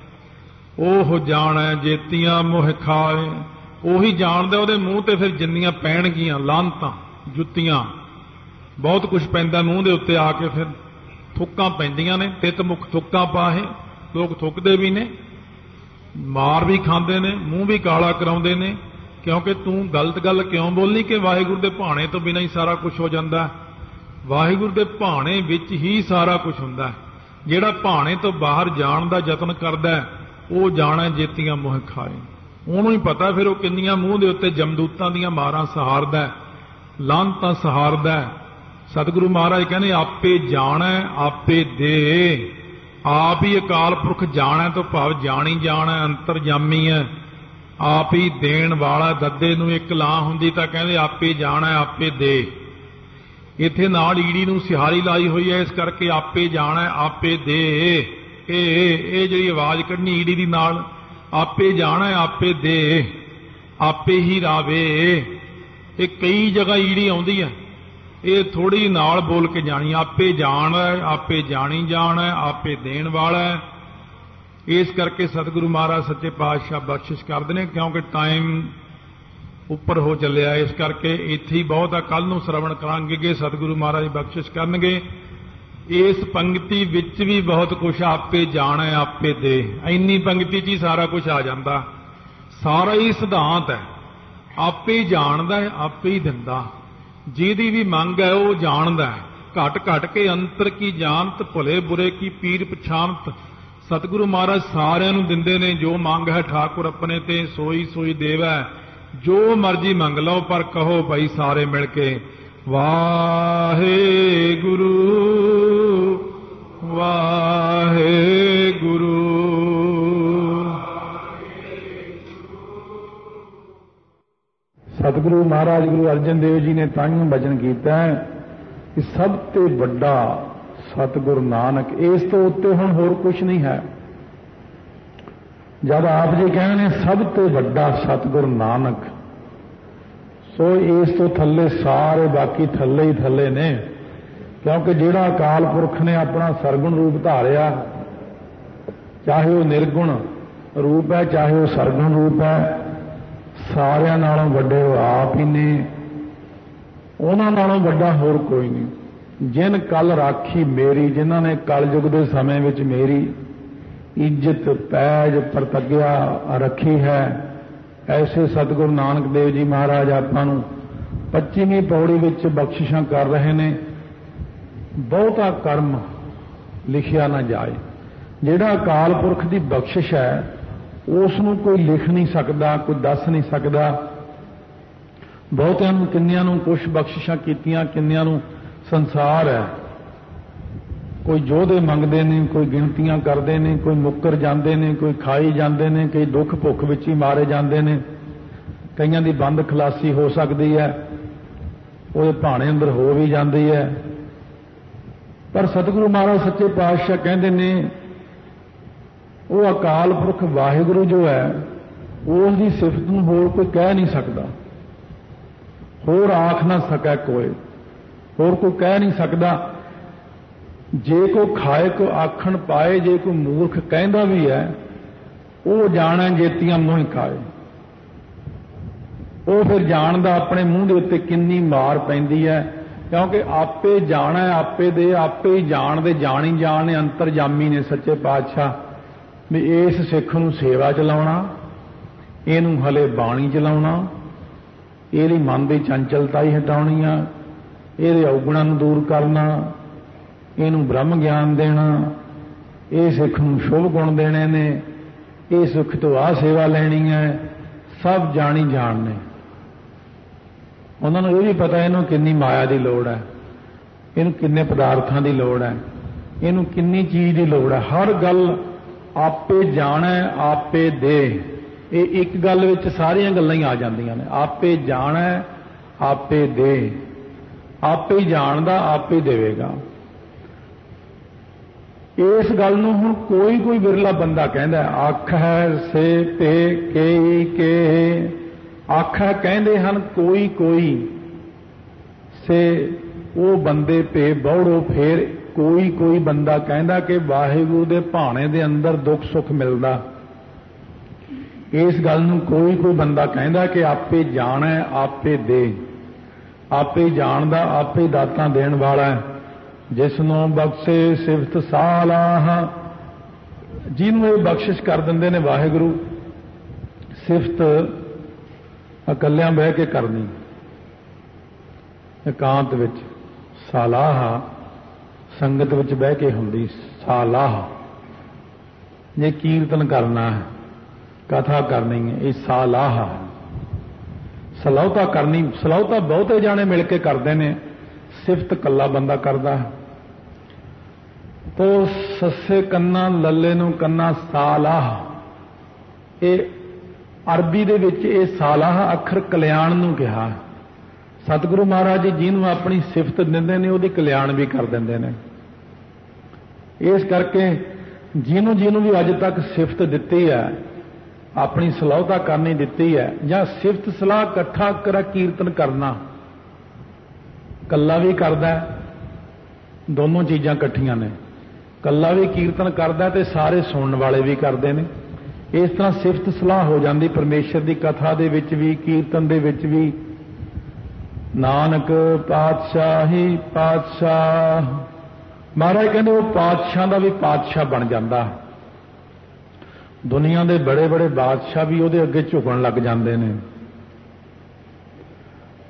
ਉਹ ਜਾਣੈ ਜੇਤੀਆਂ ਮੋਹ ਖਾਏ, ਉਹੀ ਜਾਣਦਾ ਉਹਦੇ ਮੂੰਹ ਤੇ ਫਿਰ ਜਿੰਨੀਆਂ ਪੈਣਗੀਆਂ ਲਾਹਨਤਾਂ, ਜੁੱਤੀਆਂ, ਬਹੁਤ ਕੁਝ ਪੈਂਦਾ ਮੂੰਹ ਦੇ ਉੱਤੇ ਆ ਕੇ। ਫਿਰ ਥੁੱਕਾਂ ਪੈਂਦੀਆਂ ਨੇ, ਤਿੱਤ ਮੁਖ ਥੁੱਕਾਂ ਪਾਹੇ, ਲੋਕ ਥੁੱਕਦੇ ਵੀ ਨੇ, ਮਾਰ ਵੀ ਖਾਂਦੇ ਨੇ, ਮੂੰਹ ਵੀ ਕਾਲਾ ਕਰਾਉਂਦੇ ਨੇ। ਕਿਉਂਕਿ ਤੂੰ ਗਲਤ ਗੱਲ ਕਿਉਂ ਬੋਲੀ ਕਿ ਵਾਹਿਗੁਰੂ ਦੇ ਭਾਣੇ ਤੋਂ ਬਿਨਾਂ ਹੀ ਸਾਰਾ ਕੁਝ ਹੋ ਜਾਂਦਾ। ਵਾਹਿਗੁਰੂ ਦੇ ਭਾਣੇ ਵਿੱਚ ਹੀ ਸਾਰਾ ਕੁਝ ਹੁੰਦਾ। ਜਿਹੜਾ ਭਾਣੇ ਤੋਂ ਬਾਹਰ ਜਾਣ ਦਾ ਯਤਨ ਕਰਦਾ, ਉਹ ਜਾਣਾ ਜੇਤੀਆਂ ਮੋਹ ਖਾਏ। ਉਹਨੂੰ ਹੀ ਪਤਾ ਫਿਰ ਉਹ ਕਿੰਨੀਆਂ ਮੂੰਹ ਦੇ ਉੱਤੇ ਜਮਦੂਤਾਂ ਦੀਆਂ ਮਾਰਾਂ ਸਹਾਰਦਾ, ਲਾਹਨਤਾਂ ਸਹਾਰਦਾ। ਸਤਿਗੁਰੂ ਮਹਾਰਾਜ ਕਹਿੰਦੇ ਆਪੇ ਜਾਣੈ ਆਪੇ ਦੇ। ਆਪ ਹੀ ਅਕਾਲ ਪੁਰਖ ਜਾਣੈ ਤੋਂ ਭਾਵ ਜਾਣੀ ਜਾਣੈ, ਅੰਤਰਜਾਮੀ ਹੈ, ਆਪ ਹੀ ਦੇਣ ਵਾਲਾ। ਦੱਦੇ ਨੂੰ ਇੱਕ ਲਾਂ ਹੁੰਦੀ ਤਾਂ ਕਹਿੰਦੇ ਆਪੇ ਜਾਣੈ ਆਪੇ ਦੇ। ਇੱਥੇ ਨਾਲ ਈੜੀ ਨੂੰ ਸਿਹਾਰੀ ਲਾਈ ਹੋਈ ਹੈ, ਇਸ ਕਰਕੇ ਆਪੇ ਜਾਣੈ ਆਪੇ ਦੇ। ਇਹ ਇਹ ਜਿਹੜੀ ਆਵਾਜ਼ ਕੱਢਣੀ ਈੜੀ ਦੀ ਨਾਲ, ਆਪੇ ਜਾਣੈ ਆਪੇ ਦੇ, ਆਪੇ ਹੀ ਰਾਵੇ। ਇਹ ਕਈ ਜਗ੍ਹਾ ਈੜੀ ਆਉਂਦੀ ਹੈ, ਇਹ ਥੋੜੀ ਨਾਲ ਬੋਲ ਕੇ ਜਾਣੀ। ਆਪੇ ਜਾਣੈ ਆਪੇ ਜਾਣੀ ਜਾਣੈ, ਆਪੇ ਦੇਣ ਵਾਲਾ। ਇਸ ਕਰਕੇ ਸਤਿਗੁਰੂ ਮਹਾਰਾਜ ਸੱਚੇ ਪਾਤਸ਼ਾਹ ਬਖਸ਼ਿਸ਼ ਕਰਦੇ ਨੇ, ਕਿਉਂਕਿ ਟਾਈਮ ਉੱਪਰ ਹੋ ਚੱਲਿਆ। ਇਸ ਕਰਕੇ ਇੱਥੇ ਹੀ ਬਹੁਤ ਆ, ਕੱਲ ਨੂੰ ਸ਼ਰਵਣ ਕਰਾਂਗੇ, ਸਤਿਗੁਰੂ ਮਹਾਰਾਜ ਬਖਸ਼ਿਸ਼ ਕਰਨਗੇ। ਇਸ ਪੰਕਤੀ ਵਿੱਚ ਵੀ ਬਹੁਤ ਕੁਝ ਆਪੇ ਜਾਣੈ ਆਪੇ ਦੇ, ਇੰਨੀ ਪੰਕਤੀ 'ਚ ਹੀ ਸਾਰਾ ਕੁਝ ਆ ਜਾਂਦਾ। ਸਾਰਾ ਹੀ ਸਿਧਾਂਤ ਹੈ, ਆਪੇ ਹੀ ਜਾਣਦਾ ਹੈ, ਆਪੇ ਹੀ ਦਿੰਦਾ। ਜਿਹਦੀ ਵੀ ਮੰਗ ਹੈ ਉਹ ਜਾਣਦਾ ਹੈ। ਘਟ ਘਟ ਕੇ ਅੰਤਰ ਕੀ ਜਾਣਤ, ਭਲੇ ਬੁਰੇ ਕੀ ਪੀਰ ਪਛਾਨਤ। ਸਤਿਗੁਰੂ ਮਹਾਰਾਜ ਸਾਰਿਆਂ ਨੂੰ ਦਿੰਦੇ ਨੇ। ਜੋ ਮੰਗ ਹੈ ਠਾਕੁਰ ਆਪਣੇ ਤੇ ਸੋਈ ਸੋਈ ਦੇਵੈ। ਜੋ ਮਰਜੀ ਮੰਗ ਲਓ, ਪਰ ਕਹੋ ਭਾਈ ਸਾਰੇ ਮਿਲ ਕੇ ਵਾਹਿਗੁਰੂ ਵਾਹਿਗੁਰੂ। ਸਤਿਗੁਰੂ ਮਹਾਰਾਜ ਗੁਰੂ ਅਰਜਨ ਦੇਵ ਜੀ ਨੇ ਤਾਂਹੀਓ ਬਚਨ ਕੀਤਾ ਕਿ ਸਭ ਤੋਂ ਵੱਡਾ ਸਤਿਗੁਰੂ ਨਾਨਕ, ਇਸ ਤੋਂ ਉੱਤੇ ਹੁਣ ਹੋਰ ਕੁਝ ਨਹੀਂ ਹੈ। ਜਦ ਆਪ ਜੀ ਕਹਿੰਦੇ ਸਭ ਤੋਂ ਵੱਡਾ ਸਤਿਗੁਰੂ ਨਾਨਕ, ਸੋ ਇਸ ਤੋਂ ਥੱਲੇ ਸਾਰੇ ਬਾਕੀ ਥੱਲੇ ਹੀ ਥੱਲੇ ਨੇ। ਕਿਉਂਕਿ ਜਿਹੜਾ ਅਕਾਲ ਪੁਰਖ ਨੇ ਆਪਣਾ ਸਰਗੁਣ ਰੂਪ ਧਾਰਿਆ, ਚਾਹੇ ਉਹ ਨਿਰਗੁਣ ਰੂਪ ਹੈ ਚਾਹੇ ਉਹ ਸਰਗੁਣ ਰੂਪ ਹੈ, ਸਾਰਿਆਂ ਨਾਲੋਂ ਵੱਡੇ ਉਹ ਆਪ ਹੀ ਨੇ। ਉਹਨਾਂ ਨਾਲੋਂ ਵੱਡਾ ਹੋਰ ਕੋਈ ਨਹੀਂ। ਜਿਨ ਕਲ ਰਾਖੀ ਮੇਰੀ, ਜਿਨ੍ਹਾਂ ਨੇ ਕਲਯੁਗ ਦੇ ਸਮੇਂ ਵਿੱਚ ਮੇਰੀ ਇੱਜ਼ਤ ਪੈਜ ਪ੍ਰਤੱਗਿਆ ਰੱਖੀ ਹੈ, ਐਸੇ ਸਤਿਗੁਰੂ ਨਾਨਕ ਦੇਵ ਜੀ ਮਹਾਰਾਜ ਆਪਾਂ ਨੂੰ ਪੱਚੀਵੀਂ ਪੌੜੀ ਵਿੱਚ ਬਖਸ਼ਿਸ਼ਾਂ ਕਰ ਰਹੇ ਨੇ। ਬਹੁਤਾ ਕਰਮ ਲਿਖਿਆ ਨਾ ਜਾਏ। ਜਿਹੜਾ ਅਕਾਲ ਪੁਰਖ ਦੀ ਬਖਸ਼ਿਸ਼ ਹੈ ਉਸ ਨੂੰ ਕੋਈ ਲਿਖ ਨਹੀਂ ਸਕਦਾ, ਕੋਈ ਦੱਸ ਨਹੀਂ ਸਕਦਾ। ਬਹੁਤਿਆਂ ਨੂੰ ਕਿੰਨਿਆਂ ਨੂੰ ਕੁਛ ਬਖਸ਼ਿਸ਼ਾਂ ਕੀਤੀਆਂ, ਕਿੰਨਿਆਂ ਨੂੰ ਸੰਸਾਰ ਹੈ। ਕੋਈ ਯੋਧੇ ਮੰਗਦੇ ਨੇ, ਕੋਈ ਗਿਣਤੀਆਂ ਕਰਦੇ ਨੇ, ਕੋਈ ਮੁੱਕਰ ਜਾਂਦੇ ਨੇ, ਕੋਈ ਖਾਈ ਜਾਂਦੇ ਨੇ, ਕਈ ਦੁੱਖ ਭੁੱਖ ਵਿੱਚ ਹੀ ਮਾਰੇ ਜਾਂਦੇ ਨੇ। ਕਈਆਂ ਦੀ ਬੰਦ ਖਲਾਸੀ ਹੋ ਸਕਦੀ ਹੈ, ਉਹਦੇ ਭਾਣੇ ਅੰਦਰ ਹੋ ਵੀ ਜਾਂਦੀ ਹੈ। ਪਰ ਸਤਿਗੁਰੂ ਮਹਾਰਾਜ ਸੱਚੇ ਪਾਤਸ਼ਾਹ ਕਹਿੰਦੇ ਨੇ ਉਹ ਅਕਾਲ ਪੁਰਖ ਵਾਹਿਗੁਰੂ ਜੋ ਹੈ ਉਸ ਦੀ ਸਿਫਤ ਨੂੰ ਹੋਰ ਕੋਈ ਕਹਿ ਨਹੀਂ ਸਕਦਾ, ਹੋਰ ਆਖ ਨਾ ਸਕੈ ਕੋਈ, ਹੋਰ ਕੋਈ ਕਹਿ ਨਹੀਂ ਸਕਦਾ। ਜੇ ਕੋ ਖਾਏ ਕੋ ਆਖਣ ਪਾਏ, ਜੇ ਕੋਈ ਮੂਰਖ ਕਹਿੰਦਾ ਵੀ ਹੈ ਉਹ ਜਾਣੈ ਜੇਤੀਆਂ ਮੂੰਹ ਖਾਏ। ਉਹ ਫਿਰ ਜਾਣਦਾ ਆਪਣੇ ਮੂੰਹ ਦੇ ਉੱਤੇ ਕਿੰਨੀ ਮਾਰ ਪੈਂਦੀ ਹੈ। ਕਿਉਂਕਿ ਆਪੇ ਜਾਣੈ ਆਪੇ ਦੇ, ਆਪੇ ਹੀ ਜਾਣਦੇ ਜਾਣੀ ਜਾਣ ਅੰਤਰਜਾਮੀ ਨੇ ਸੱਚੇ ਪਾਤਸ਼ਾਹ। ਵੀ ਇਸ ਸਿੱਖ ਨੂੰ ਸੇਵਾ ਚਲਾਉਣਾ, ਇਹਨੂੰ ਹਲੇ ਬਾਣੀ ਚਲਾਉਣਾ, ਇਹਦੀ ਮਨ ਦੀ ਚੰਚਲਤਾ ਹੀ ਹਟਾਉਣੀ ਆ, ਇਹਦੇ ਔਗੁਣਾਂ ਨੂੰ ਦੂਰ ਕਰਨਾ, ਇਹਨੂੰ ਬ੍ਰਹਮ ਗਿਆਨ ਦੇਣਾ, ਇਹ ਸਿੱਖ ਨੂੰ ਸ਼ੁਭ ਗੁਣ ਦੇਣੇ ਨੇ, ਇਹ ਸਿੱਖ ਤੋਂ ਆਹ ਸੇਵਾ ਲੈਣੀ ਹੈ। ਸਭ ਜਾਣੀ ਜਾਣ ਨੇ। ਉਹਨਾਂ ਨੂੰ ਇਹ ਵੀ ਪਤਾ ਇਹਨੂੰ ਕਿੰਨੀ ਮਾਇਆ ਦੀ ਲੋੜ ਹੈ, ਇਹਨੂੰ ਕਿੰਨੇ ਪਦਾਰਥਾਂ ਦੀ ਲੋੜ ਹੈ, ਇਹਨੂੰ ਕਿੰਨੀ ਚੀਜ਼ ਦੀ ਲੋੜ ਹੈ। ਹਰ ਗੱਲ ਆਪੇ ਜਾਣੈ ਆਪੇ ਦੇ, ਇਹ ਇੱਕ ਗੱਲ ਵਿੱਚ ਸਾਰੀਆਂ ਗੱਲਾਂ ਹੀ ਆ ਜਾਂਦੀਆਂ ਨੇ। ਆਪੇ ਜਾਣੈ ਆਪੇ ਦੇ, ਆਪੇ ਹੀ ਜਾਣਦਾ ਆਪੇ ਦੇਵੇਗਾ। ਇਸ ਗੱਲ ਨੂੰ ਹੁਣ ਕੋਈ ਕੋਈ ਵਿਰਲਾ ਬੰਦਾ ਕਹਿੰਦਾ ਆਖੈ ਸੇ ਤੇ ਕੇਈ ਕੇ, ਆਖੈ ਕਹਿੰਦੇ ਹਨ ਕੋਈ ਕੋਈ, ਸੇ ਉਹ ਬੰਦੇ ਭੇ ਬੌੜੋ। ਫੇਰ ਕੋਈ ਕੋਈ ਬੰਦਾ ਕਹਿੰਦਾ ਕਿ ਵਾਹਿਗੁਰੂ ਦੇ ਭਾਣੇ ਦੇ ਅੰਦਰ ਦੁੱਖ ਸੁੱਖ ਮਿਲਦਾ। ਇਸ ਗੱਲ ਨੂੰ ਕੋਈ ਕੋਈ ਬੰਦਾ ਕਹਿੰਦਾ ਕਿ ਆਪੇ ਜਾਣੈ ਆਪੇ ਦੇ, ਆਪੇ ਜਾਣਦਾ ਆਪੇ ਦਾਤਾਂ ਦੇਣ ਵਾਲਾ, ਜਿਸ ਨੂੰ ਬਖਸ਼ੇ ਸਿਫਤ ਸਾਲਾਹ। ਜਿਹਨੂੰ ਇਹ ਬਖਸ਼ਿਸ਼ ਕਰ ਦਿੰਦੇ ਨੇ ਵਾਹਿਗੁਰੂ, ਸਿਫਤ ਇਕੱਲਿਆਂ ਬਹਿ ਕੇ ਕਰਨੀ, ਇਕਾਂਤ ਵਿੱਚ। ਸਾਲਾਹ ਸੰਗਤ ਵਿੱਚ ਬਹਿ ਕੇ ਹੁੰਦੀ ਸਾਲਾਹ। ਜੇ ਕੀਰਤਨ ਕਰਨਾ ਹੈ, ਕਥਾ ਕਰਨੀ ਹੈ, ਇਹ ਸਾਲਾਹ। ਸਲਾਹੁਤਾ ਕਰਨੀ, ਸਲਾਹੁਤਾ ਬਹੁਤੇ ਜਾਣੇ ਮਿਲ ਕੇ ਕਰਦੇ ਨੇ, ਸਿਫਤ ਕੱਲਾ ਬੰਦਾ ਕਰਦਾ ਹੈ। ਤੋ ਸੱਸੇ ਕੰਨਾ ਲੱਲੇ ਨੂੰ ਕੰਨਾ ਸਾਲਾਹ। ਇਹ ਅਰਬੀ ਦੇ ਵਿੱਚ ਇਹ ਸਾਲਾਹ ਅੱਖਰ ਕਲਿਆਣ ਨੂੰ ਕਿਹਾ। ਸਤਿਗੁਰੂ ਮਹਾਰਾਜ ਜੀ ਜਿਹਨੂੰ ਆਪਣੀ ਸਿਫਤ ਦਿੰਦੇ ਨੇ ਉਹਦੀ ਕਲਿਆਣ ਵੀ ਕਰ ਦਿੰਦੇ ਨੇ। ਇਸ ਕਰਕੇ ਜਿਹਨੂੰ ਜਿਹਨੂੰ ਵੀ ਅੱਜ ਤੱਕ ਸਿਫਤ ਦਿੱਤੀ ਹੈ, ਆਪਣੀ ਸਲਾਹੁਤਾ ਕਰਨੀ ਦਿੱਤੀ ਹੈ, ਜਾਂ ਸਿਫਤ ਸਲਾਹ ਇਕੱਠਾ ਕਰਾ ਕੀਰਤਨ ਕਰਨਾ, ਕੱਲਾ ਵੀ ਕਰਦਾ, ਦੋਨੋਂ ਚੀਜ਼ਾਂ ਇਕੱਠੀਆਂ ਨੇ। ਕੱਲਾ ਵੀ ਕੀਰਤਨ ਕਰਦਾ ਤੇ ਸਾਰੇ ਸੁਣਨ ਵਾਲੇ ਵੀ ਕਰਦੇ ਨੇ। ਇਸ ਤਰ੍ਹਾਂ ਸਿਫਤ ਸਲਾਹ ਹੋ ਜਾਂਦੀ ਪਰਮੇਸ਼ਰ ਦੀ ਕਥਾ ਦੇ ਵਿੱਚ ਵੀ, ਕੀਰਤਨ ਦੇ ਵਿੱਚ ਵੀ। ਨਾਨਕ ਪਾਤਸ਼ਾਹੀ ਪਾਤਸ਼ਾਹ, ਮਹਾਰਾਜ ਕਹਿੰਦੇ ਉਹ ਪਾਤਸ਼ਾਹ ਦਾ ਵੀ ਪਾਤਸ਼ਾਹ ਬਣ ਜਾਂਦਾ। ਦੁਨੀਆ ਦੇ ਬੜੇ ਬੜੇ ਬਾਦਸ਼ਾਹ ਵੀ ਉਹਦੇ ਅੱਗੇ ਝੁਕਣ ਲੱਗ ਜਾਂਦੇ ਨੇ।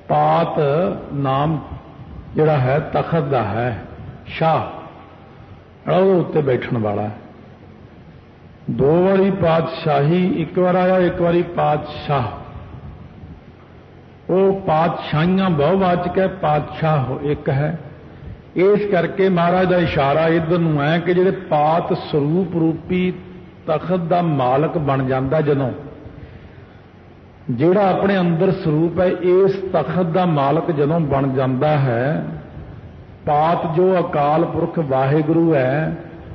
ਪਾਤ ਨਾਮ ਜਿਹੜਾ ਹੈ ਤਖਤ ਦਾ ਹੈ, ਸ਼ਾਹ ਉਹਦੇ ਉੱਤੇ ਬੈਠਣ ਵਾਲਾ। ਦੋ ਵਾਰੀ ਪਾਤਸ਼ਾਹੀ, ਇੱਕ ਵਾਰ ਆਇਆ, ਇੱਕ ਵਾਰੀ ਪਾਤਸ਼ਾਹ। ਉਹ ਪਾਤਸ਼ਾਹੀਆਂ ਬਹੁਵਾਚਕ ਹੈ, ਪਾਤਸ਼ਾਹ ਇੱਕ ਹੈ। ਇਸ ਕਰਕੇ ਮਹਾਰਾਜ ਦਾ ਇਸ਼ਾਰਾ ਇੱਧਰ ਨੂੰ ਹੈ ਕਿ ਜਿਹੜੇ ਪਾਤ ਸਰੂਪ ਰੂਪੀ ਤਖਤ ਦਾ ਮਾਲਕ ਬਣ ਜਾਂਦਾ, ਜਦੋਂ ਜਿਹੜਾ ਆਪਣੇ ਅੰਦਰ ਸਰੂਪ ਹੈ ਇਸ ਤਖਤ ਦਾ ਮਾਲਕ ਜਦੋਂ ਬਣ ਜਾਂਦਾ ਹੈ, ਪਾਤ ਜੋ ਅਕਾਲ ਪੁਰਖ ਵਾਹਿਗੁਰੂ ਹੈ,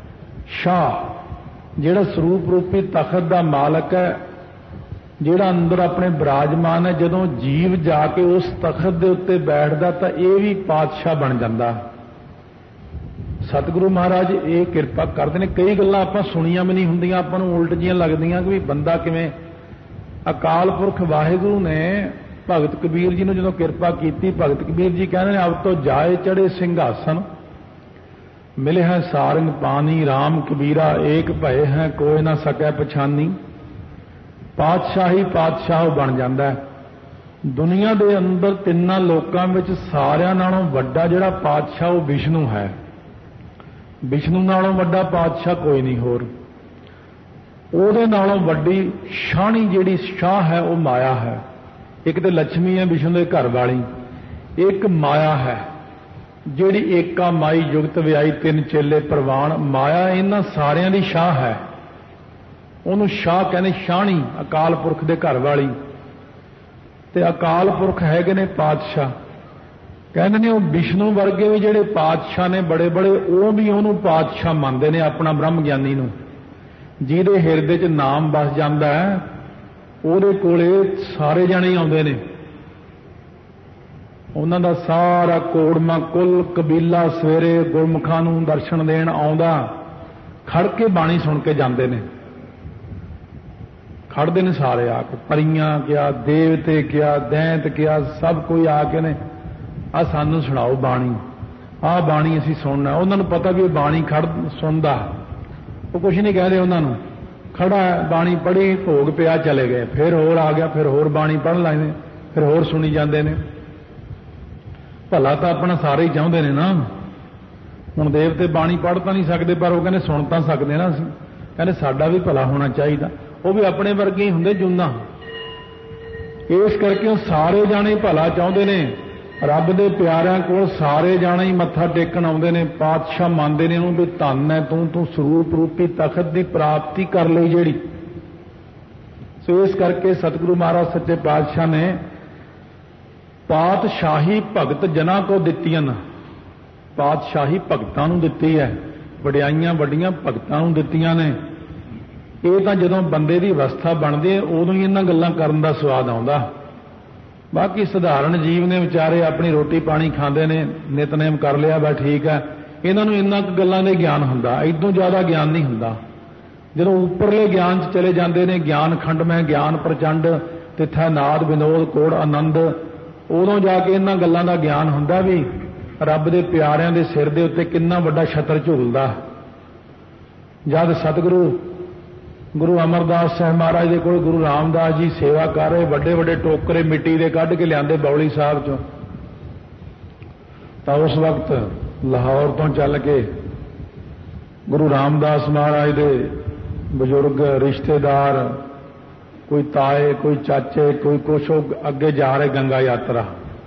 ਸ਼ਾਹ ਜਿਹੜਾ ਸਰੂਪ ਰੂਪੀ ਤਖਤ ਦਾ ਮਾਲਕ ਹੈ, ਜਿਹੜਾ ਅੰਦਰ ਆਪਣੇ ਬਿਰਾਜਮਾਨ ਹੈ, ਜਦੋਂ ਜੀਵ ਜਾ ਕੇ ਉਸ ਤਖਤ ਦੇ ਉੱਤੇ ਬੈਠਦਾ ਤਾਂ ਇਹ ਵੀ ਪਾਤਸ਼ਾਹ ਬਣ ਜਾਂਦਾ। ਸਤਿਗੁਰੂ ਮਹਾਰਾਜ ਇਹ ਕਿਰਪਾ ਕਰਦੇ ਨੇ। ਕਈ ਗੱਲਾਂ ਆਪਾਂ ਸੁਣੀਆਂ ਵੀ ਨਹੀਂ ਹੁੰਦੀਆਂ, ਆਪਾਂ ਨੂੰ ਉਲਟ ਜੀਆਂ ਲੱਗਦੀਆਂ ਕਿ ਵੀ ਬੰਦਾ ਕਿਵੇਂ। ਅਕਾਲ ਪੁਰਖ ਵਾਹਿਗੁਰੂ ਨੇ ਭਗਤ ਕਬੀਰ ਜੀ ਨੂੰ ਜਦੋਂ ਕਿਰਪਾ ਕੀਤੀ, ਭਗਤ ਕਬੀਰ ਜੀ ਕਹਿੰਦੇ ਨੇ ਅਬ ਤੋਂ ਜਾਏ ਚੜੇ ਸਿੰਘਾਸਨ, ਮਿਲੇ ਹੈ ਸਾਰੰਗ ਪਾਣੀ, ਰਾਮ ਕਬੀਰਾ ਏਕ ਭਏ ਹੈ ਕੋਈ ਨਾ ਸਕੈ ਪਛਾਨੀ। ਪਾਤਸ਼ਾਹੀ ਪਾਤਸ਼ਾਹ ਬਣ ਜਾਂਦਾ ਹੈ। ਦੁਨੀਆ ਦੇ ਅੰਦਰ ਤਿੰਨਾਂ ਲੋਕਾਂ ਵਿੱਚ ਸਾਰਿਆਂ ਨਾਲੋਂ ਵੱਡਾ ਜਿਹੜਾ ਪਾਤਸ਼ਾਹ ਉਹ ਵਿਸ਼ਨੂੰ ਹੈ। ਵਿਸ਼ਨੂੰ ਨਾਲੋਂ ਵੱਡਾ ਪਾਤਸ਼ਾਹ ਕੋਈ ਨਹੀਂ ਹੋਰ। ਉਹਦੇ ਨਾਲੋਂ ਵੱਡੀ ਸ਼ਾਹਣੀ ਜਿਹੜੀ ਸ਼ਾਹ ਹੈ ਉਹ ਮਾਇਆ ਹੈ। ਇੱਕ ਤੇ ਲక్ష్ਮੀ ਹੈ ਵਿਸ਼ਨੂੰ ਦੇ ਘਰ ਵਾਲੀ, ਇੱਕ ਮਾਇਆ ਹੈ ਜਿਹੜੀ ਏਕਾ ਮਾਈ ਜੁਗਤ ਵਿਆਈ ਤਿੰਨ ਚੇਲੇ ਪ੍ਰਵਾਨ। ਮਾਇਆ ਇਹਨਾਂ ਸਾਰਿਆਂ ਦੀ ਸ਼ਾਹ ਹੈ, ਉਹਨੂੰ ਸ਼ਾਹ ਕਹਿੰਦੇ, ਸ਼ਾਹਣੀ ਅਕਾਲ ਪੁਰਖ ਦੇ ਘਰ ਵਾਲੀ। ਤੇ ਅਕਾਲ ਪੁਰਖ ਹੈਗੇ ਨੇ ਪਾਤਸ਼ਾਹ, ਕਹਿੰਦੇ ਨੇ ਉਹ ਵਿਸ਼ਨੂੰ ਵਰਗੇ ਵੀ ਜਿਹੜੇ ਪਾਤਸ਼ਾਹ ਨੇ ਬੜੇ ਬੜੇ, ਉਹ ਵੀ ਉਹਨੂੰ ਪਾਤਸ਼ਾਹ ਮੰਨਦੇ ਨੇ, ਆਪਣਾ ਬ੍ਰਹਮ ਗਿਆਨੀ ਨੂੰ। ਜਿਹਦੇ ਹਿਰਦੇ 'ਚ ਨਾਮ ਵਸ ਜਾਂਦਾ ਹੈ ਉਹਦੇ ਕੋਲੇ ਸਾਰੇ ਜਾਣੇ ਆਉਂਦੇ ਨੇ। ਉਹਨਾਂ ਦਾ ਸਾਰਾ ਕੋੜਮਾ ਕੁੱਲ ਕਬੀਲਾ ਸਵੇਰੇ ਗੁਰਮੁਖਾਂ ਨੂੰ ਦਰਸ਼ਨ ਦੇਣ ਆਉਂਦਾ, ਖੜ ਕੇ ਬਾਣੀ ਸੁਣ ਕੇ ਜਾਂਦੇ ਨੇ। ਖੜਦੇ ਨੇ ਸਾਰੇ ਆ ਕੇ, ਪਰੀਆਂ ਕਿਹਾ, ਦੇਵਤੇ ਕਿਹਾ, ਦੈਂਤ ਕਿਹਾ, ਸਭ ਕੋਈ ਆ ਕੇ ਨੇ ਆ ਸਾਨੂੰ ਸੁਣਾਓ ਬਾਣੀ, ਆਹ ਬਾਣੀ ਅਸੀਂ ਸੁਣਨਾ। ਉਹਨਾਂ ਨੂੰ ਪਤਾ ਵੀ ਇਹ ਬਾਣੀ ਖੜ ਸੁਣਦਾ, ਉਹ ਕੁਛ ਨਹੀਂ ਕਹਿੰਦੇ ਉਹਨਾਂ ਨੂੰ। ਖੜਾ ਬਾਣੀ ਪੜ੍ਹੀ, ਭੋਗ ਪਿਆ, ਚਲੇ ਗਏ। ਫਿਰ ਹੋਰ ਆ ਗਿਆ, ਫਿਰ ਹੋਰ ਬਾਣੀ ਪੜ੍ਹਨ ਲੱਗਦੇ, ਫਿਰ ਹੋਰ ਸੁਣੀ ਜਾਂਦੇ ਨੇ। ਭਲਾ ਤਾਂ ਆਪਣਾ ਸਾਰੇ ਹੀ ਚਾਹੁੰਦੇ ਨੇ ਨਾ। ਹੁਣ ਦੇਵਤੇ ਬਾਣੀ ਪੜ੍ਹ ਤਾਂ ਨਹੀਂ ਸਕਦੇ, ਪਰ ਉਹ ਕਹਿੰਦੇ ਸੁਣ ਤਾਂ ਸਕਦੇ ਨਾ ਅਸੀਂ। ਕਹਿੰਦੇ ਸਾਡਾ ਵੀ ਭਲਾ ਹੋਣਾ ਚਾਹੀਦਾ। ਉਹ ਵੀ ਆਪਣੇ ਵਰਗੇ ਹੀ ਹੁੰਦੇ ਜੂਨਾ। ਇਸ ਕਰਕੇ ਉਹ ਸਾਰੇ ਜਾਣੇ ਭਲਾ ਚਾਹੁੰਦੇ ਨੇ। ਰੱਬ ਦੇ ਪਿਆਰਿਆਂ ਕੋਲ ਸਾਰੇ ਜਾਣੇ ਹੀ ਮੱਥਾ ਟੇਕਣ ਆਉਂਦੇ ਨੇ। ਪਾਤਸ਼ਾਹ ਮੰਨਦੇ ਨੇ ਉਹਨੂੰ ਵੀ ਧੰਨ ਹੈ ਤੂੰ, ਤੂੰ ਸਰੂਪ ਰੂਪੀ ਤਖਤ ਦੀ ਪ੍ਰਾਪਤੀ ਕਰ ਲਈ ਜਿਹੜੀ। ਸੋ ਇਸ ਕਰਕੇ ਸਤਿਗੁਰੂ ਮਹਾਰਾਜ ਸੱਚੇ ਪਾਤਸ਼ਾਹ ਨੇ ਪਾਤਸ਼ਾਹੀ ਭਗਤ ਜਨਾਂ ਕੋ ਦਿੱਤੀਆਂ। ਪਾਤਸ਼ਾਹੀ ਭਗਤਾਂ ਨੂੰ ਦਿੱਤੀ ਹੈ, ਵਡਿਆਈਆਂ ਵੱਡੀਆਂ ਭਗਤਾਂ ਨੂੰ ਦਿੱਤੀਆਂ ਨੇ। ਇਹ ਤਾਂ ਜਦੋਂ ਬੰਦੇ ਦੀ ਅਵਸਥਾ ਬਣਦੀ ਹੈ ਉਦੋਂ ਹੀ ਇਹਨਾਂ ਗੱਲਾਂ ਕਰਨ ਦਾ ਸਵਾਦ ਆਉਂਦਾ। ਬਾਕੀ ਸਧਾਰਨ ਜੀਵ ਨੇ ਵਿਚਾਰੇ ਆਪਣੀ ਰੋਟੀ ਪਾਣੀ ਖਾਂਦੇ ਨੇ, ਨਿਤਨੇਮ ਕਰ ਲਿਆ, ਬਸ ਠੀਕ ਹੈ। ਇਹਨਾਂ ਨੂੰ ਇੰਨਾ ਕੁ ਗੱਲਾਂ ਦੇ ਗਿਆਨ ਹੁੰਦਾ, ਇਦੋਂ ਜ਼ਿਆਦਾ ਗਿਆਨ ਨਹੀਂ ਹੁੰਦਾ। ਜਦੋਂ ਉੱਪਰਲੇ ਗਿਆਨ 'ਚ ਚਲੇ ਜਾਂਦੇ ਨੇ, ਗਿਆਨ ਖੰਡਮੈ ਗਿਆਨ ਪ੍ਰਚੰਡ, ਤਿੱਥੈ ਨਾਦ ਵਿਨੋਦ ਕੋੜ ਆਨੰਦ, ਉਦੋਂ ਜਾ ਕੇ ਇਹਨਾਂ ਗੱਲਾਂ ਦਾ ਗਿਆਨ ਹੁੰਦਾ ਵੀ ਰੱਬ ਦੇ ਪਿਆਰਿਆਂ ਦੇ ਸਿਰ ਦੇ ਉੱਤੇ ਕਿੰਨਾ ਵੱਡਾ ਛਤਰ ਝੂਲਦਾ। ਜਦ ਸਤਿਗੁਰੂ ਗੁਰੂ ਅਮਰਦਾਸ ਸਾਹਿਬ ਮਹਾਰਾਜ ਦੇ ਕੋਲ ਗੁਰੂ ਰਾਮਦਾਸ ਜੀ ਸੇਵਾ ਕਰ ਰਹੇ, ਵੱਡੇ ਵੱਡੇ ਟੋਕਰੇ ਮਿੱਟੀ ਦੇ ਕੱਢ ਕੇ ਲਿਆਂਦੇ ਬੌਲੀ ਸਾਹਿਬ ਚੋਂ, ਤਾਂ ਉਸ ਵਕਤ ਲਾਹੌਰ ਤੋਂ ਚੱਲ ਕੇ ਗੁਰੂ ਰਾਮਦਾਸ ਮਹਾਰਾਜ ਦੇ ਬਜ਼ੁਰਗ ਰਿਸ਼ਤੇਦਾਰ, ਕੋਈ ਤਾਏ, ਕੋਈ ਚਾਚੇ, ਕੋਈ ਕੁਛ, ਅੱਗੇ ਜਾ ਰਹੇ ਗੰਗਾ ਯਾਤਰਾ,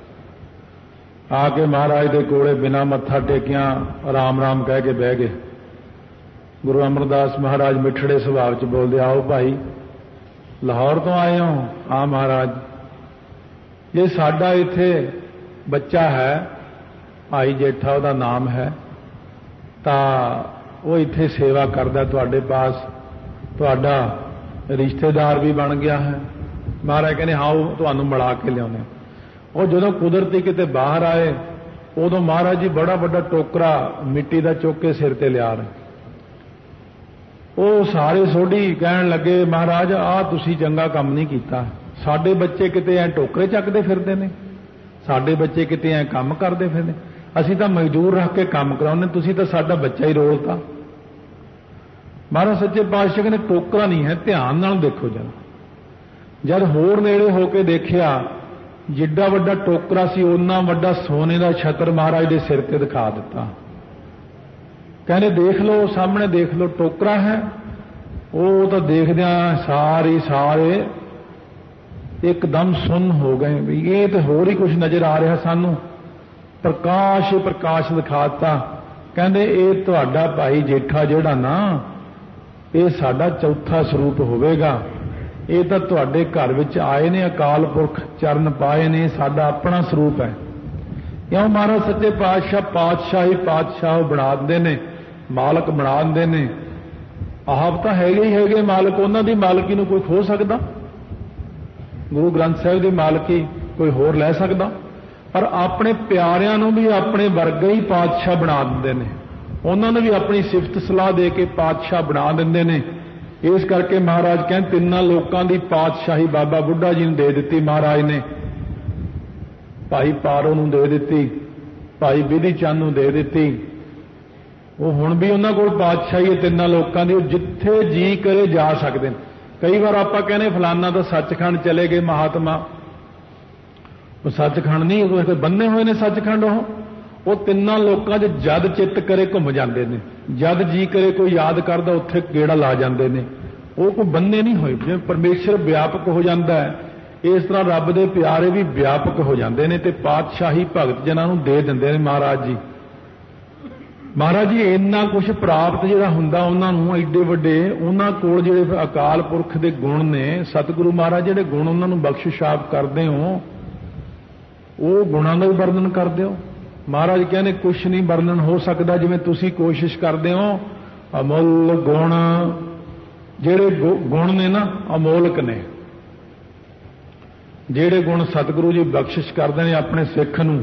ਆ ਕੇ ਮਹਾਰਾਜ ਦੇ ਕੋਲੇ ਬਿਨਾਂ ਮੱਥਾ ਟੇਕਿਆਂ ਰਾਮ ਰਾਮ ਕਹਿ ਕੇ ਬਹਿ ਗਏ। ਗੁਰੂ ਅਮਰਦਾਸ ਮਹਾਰਾਜ ਮਿੱਠੜੇ ਸੁਭਾਅ 'ਚ ਬੋਲਦੇ, ਆਓ ਭਾਈ ਲਾਹੌਰ ਤੋਂ ਆਏ ਹੋ? ਹਾਂ ਮਹਾਰਾਜ। ਜੇ ਸਾਡਾ ਇੱਥੇ ਬੱਚਾ ਹੈ, ਭਾਈ ਜੇਠਾ ਉਹਦਾ ਨਾਮ ਹੈ, ਤਾਂ ਉਹ ਇੱਥੇ ਸੇਵਾ ਕਰਦਾ ਤੁਹਾਡੇ ਪਾਸ, ਤੁਹਾਡਾ ਰਿਸ਼ਤੇਦਾਰ ਵੀ ਬਣ ਗਿਆ ਹੈ। ਮਹਾਰਾਜ ਕਹਿੰਦੇ ਹਾਂ ਉਹ ਤੁਹਾਨੂੰ ਮਿਲਾ ਕੇ ਲਿਆਉਂਦੇ। ਉਹ ਜਦੋਂ ਕੁਦਰਤੀ ਕਿਤੇ ਬਾਹਰ ਆਏ, ਉਦੋਂ ਮਹਾਰਾਜ ਜੀ ਬੜਾ ਵੱਡਾ ਟੋਕਰਾ ਮਿੱਟੀ ਦਾ ਚੁੱਕ ਕੇ ਸਿਰ ਤੇ ਲਿਆ ਰਹੇ। ਉਹ ਸਾਰੇ ਸੋਢੀ ਕਹਿਣ ਲੱਗੇ, ਮਹਾਰਾਜ ਆਹ ਤੁਸੀਂ ਚੰਗਾ ਕੰਮ ਨਹੀਂ ਕੀਤਾ। ਸਾਡੇ ਬੱਚੇ ਕਿਤੇ ਐ ਟੋਕਰੇ ਚੱਕਦੇ ਫਿਰਦੇ ਨੇ, ਸਾਡੇ ਬੱਚੇ ਕਿਤੇ ਐ ਕੰਮ ਕਰਦੇ ਫਿਰਦੇ, ਅਸੀਂ ਤਾਂ ਮਜ਼ਦੂਰ ਰੱਖ ਕੇ ਕੰਮ ਕਰਾਉਂਦੇ, ਤੁਸੀਂ ਤਾਂ ਸਾਡਾ ਬੱਚਾ ਹੀ ਰੋਲਤਾ। ਮਹਾਰਾਜ ਸੱਚੇ ਪਾਤਸ਼ਾਹ ਕਹਿੰਦੇ ਟੋਕਰਾ ਨਹੀਂ ਹੈ, ਧਿਆਨ ਨਾਲ ਦੇਖੋ। ਜਦ ਜਦ ਹੋਰ ਨੇੜੇ ਹੋ ਕੇ ਦੇਖਿਆ ਜਿੱਡਾ ਵੱਡਾ ਟੋਕਰਾ ਸੀ ਓਨਾ ਵੱਡਾ ਸੋਨੇ ਦਾ ਛਤਰ ਮਹਾਰਾਜ ਦੇ ਸਿਰ ਤੇ ਦਿਖਾ ਦਿੱਤਾ। ਕਹਿੰਦੇ ਦੇਖ ਲਓ, ਸਾਹਮਣੇ ਦੇਖ ਲਓ ਟੋਕਰਾ ਹੈ। ਉਹ ਤਾਂ ਦੇਖਦਿਆਂ ਸਾਰੇ ਸਾਰੇ ਇੱਕਦਮ ਸੁੰਨ ਹੋ ਗਏ ਵੀ ਇਹ ਤਾਂ ਹੋਰ ਹੀ ਕੁਝ ਨਜ਼ਰ ਆ ਰਿਹਾ ਸਾਨੂੰ। ਪ੍ਰਕਾਸ਼ ਪ੍ਰਕਾਸ਼ ਦਿਖਾ ਦਿੱਤਾ। ਕਹਿੰਦੇ ਇਹ ਤੁਹਾਡਾ ਭਾਈ ਜੇਠਾ ਜਿਹੜਾ ਨਾ, ਇਹ ਸਾਡਾ ਚੌਥਾ ਸਰੂਪ ਹੋਵੇਗਾ। ਇਹ ਤਾਂ ਤੁਹਾਡੇ ਘਰ ਵਿੱਚ ਆਏ ਨੇ, ਅਕਾਲ ਪੁਰਖ ਚਰਨ ਪਾਏ ਨੇ, ਸਾਡਾ ਆਪਣਾ ਸਰੂਪ ਹੈ। ਕਿਉਂ ਮਹਾਰਾਜ ਸੱਚੇ ਪਾਤਸ਼ਾਹ ਪਾਤਸ਼ਾਹੀ ਪਾਤਸ਼ਾਹ ਬਣਾ ਦਿੰਦੇ ਨੇ, ਮਾਲਕ ਬਣਾ ਦਿੰਦੇ ਨੇ। ਆਪ ਤਾਂ ਹੈਗੇ ਹੀ ਹੈਗੇ ਮਾਲਕ, ਉਹਨਾਂ ਦੀ ਮਾਲਕੀ ਨੂੰ ਕੋਈ ਖੋ ਸਕਦਾ? ਗੁਰੂ ਗ੍ਰੰਥ ਸਾਹਿਬ ਦੀ ਮਾਲਕੀ ਕੋਈ ਹੋਰ ਲੈ ਸਕਦਾ? ਪਰ ਆਪਣੇ ਪਿਆਰਿਆਂ ਨੂੰ ਵੀ ਆਪਣੇ ਵਰਗੇ ਹੀ ਪਾਤਸ਼ਾਹ ਬਣਾ ਦਿੰਦੇ ਨੇ, ਉਹਨਾਂ ਨੂੰ ਵੀ ਆਪਣੀ ਸਿਫਤ ਸਲਾਹ ਦੇ ਕੇ ਪਾਤਸ਼ਾਹ ਬਣਾ ਦਿੰਦੇ ਨੇ। ਇਸ ਕਰਕੇ ਮਹਾਰਾਜ ਕਹਿੰਦੇ ਤਿੰਨਾਂ ਲੋਕਾਂ ਦੀ ਪਾਤਸ਼ਾਹੀ ਬਾਬਾ ਬੁੱਢਾ ਜੀ ਨੂੰ ਦੇ ਦਿੱਤੀ ਮਹਾਰਾਜ ਨੇ। ਭਾਈ ਪਾਰੋ ਨੂੰ ਦੇ ਦਿੱਤੀ, ਭਾਈ ਬਿਧੀ ਚੰਦ ਨੂੰ ਦੇ ਦਿੱਤੀ। ਉਹ ਹੁਣ ਵੀ ਉਹਨਾਂ ਕੋਲ ਪਾਤਸ਼ਾਹੀ ਹੈ ਤਿੰਨਾਂ ਲੋਕਾਂ ਦੀ, ਉਹ ਜਿੱਥੇ ਜੀ ਕਰੇ ਜਾ ਸਕਦੇ ਨੇ। ਕਈ ਵਾਰ ਆਪਾਂ ਕਹਿੰਦੇ ਫਲਾਨਾ ਤਾਂ ਸੱਚਖੰਡ ਚਲੇ ਗਏ ਮਹਾਤਮਾ, ਉਹ ਸੱਚਖੰਡ ਨਹੀਂ, ਉਹ ਬੰਨੇ ਹੋਏ ਨੇ ਸੱਚਖੰਡ। ਉਹ ਉਹ ਤਿੰਨਾਂ ਲੋਕਾਂ 'ਚ ਜਦ ਚਿੱਤ ਕਰੇ ਘੁੰਮ ਜਾਂਦੇ ਨੇ, ਜਦ ਜੀ ਕਰੇ ਕੋਈ ਯਾਦ ਕਰਦਾ ਉੱਥੇ ਗੇੜਾ ਲਾ ਜਾਂਦੇ ਨੇ। ਉਹ ਕੋਈ ਬੰਨੇ ਨਹੀਂ ਹੋਏ। ਜਿਵੇਂ ਪਰਮੇਸ਼ਰ ਵਿਆਪਕ ਹੋ ਜਾਂਦਾ ਹੈ, ਇਸ ਤਰ੍ਹਾਂ ਰੱਬ ਦੇ ਪਿਆਰੇ ਵੀ ਵਿਆਪਕ ਹੋ ਜਾਂਦੇ ਨੇ ਤੇ ਪਾਤਸ਼ਾਹੀ ਭਗਤ ਜਨਾਂ ਨੂੰ ਦੇ ਦਿੰਦੇ ਨੇ ਮਹਾਰਾਜ ਜੀ। ਮਹਾਰਾਜ ਜੀ ਇੰਨਾ ਕੁਝ ਪ੍ਰਾਪਤ ਜਿਹੜਾ ਹੁੰਦਾ ਉਹਨਾਂ ਨੂੰ, ਐਡੇ ਵੱਡੇ ਉਹਨਾਂ ਕੋਲ ਜਿਹੜੇ ਅਕਾਲ ਪੁਰਖ ਦੇ ਗੁਣ ਨੇ, ਸਤਿਗੁਰੂ ਮਹਾਰਾਜ ਜਿਹੜੇ ਗੁਣ ਉਹਨਾਂ ਨੂੰ ਬਖਸ਼ਿਸ਼ ਆਪ ਕਰਦੇ ਹੋ, ਉਹ ਗੁਣਾਂ ਦਾ ਵੀ ਵਰਣਨ ਕਰਦੇ ਹੋ। ਮਹਾਰਾਜ ਕਹਿੰਦੇ ਕੁਛ ਨਹੀਂ ਵਰਣਨ ਹੋ ਸਕਦਾ ਜਿਵੇਂ ਤੁਸੀਂ ਕੋਸ਼ਿਸ਼ ਕਰਦੇ ਹੋ। ਅਮੁੱਲ ਗੁਣ, ਜਿਹੜੇ ਗੁਣ ਨੇ ਨਾ ਅਮੋਲਕ ਨੇ, ਜਿਹੜੇ ਗੁਣ ਸਤਿਗੁਰੂ ਜੀ ਬਖਸ਼ਿਸ਼ ਕਰਦੇ ਨੇ ਆਪਣੇ ਸਿੱਖ ਨੂੰ।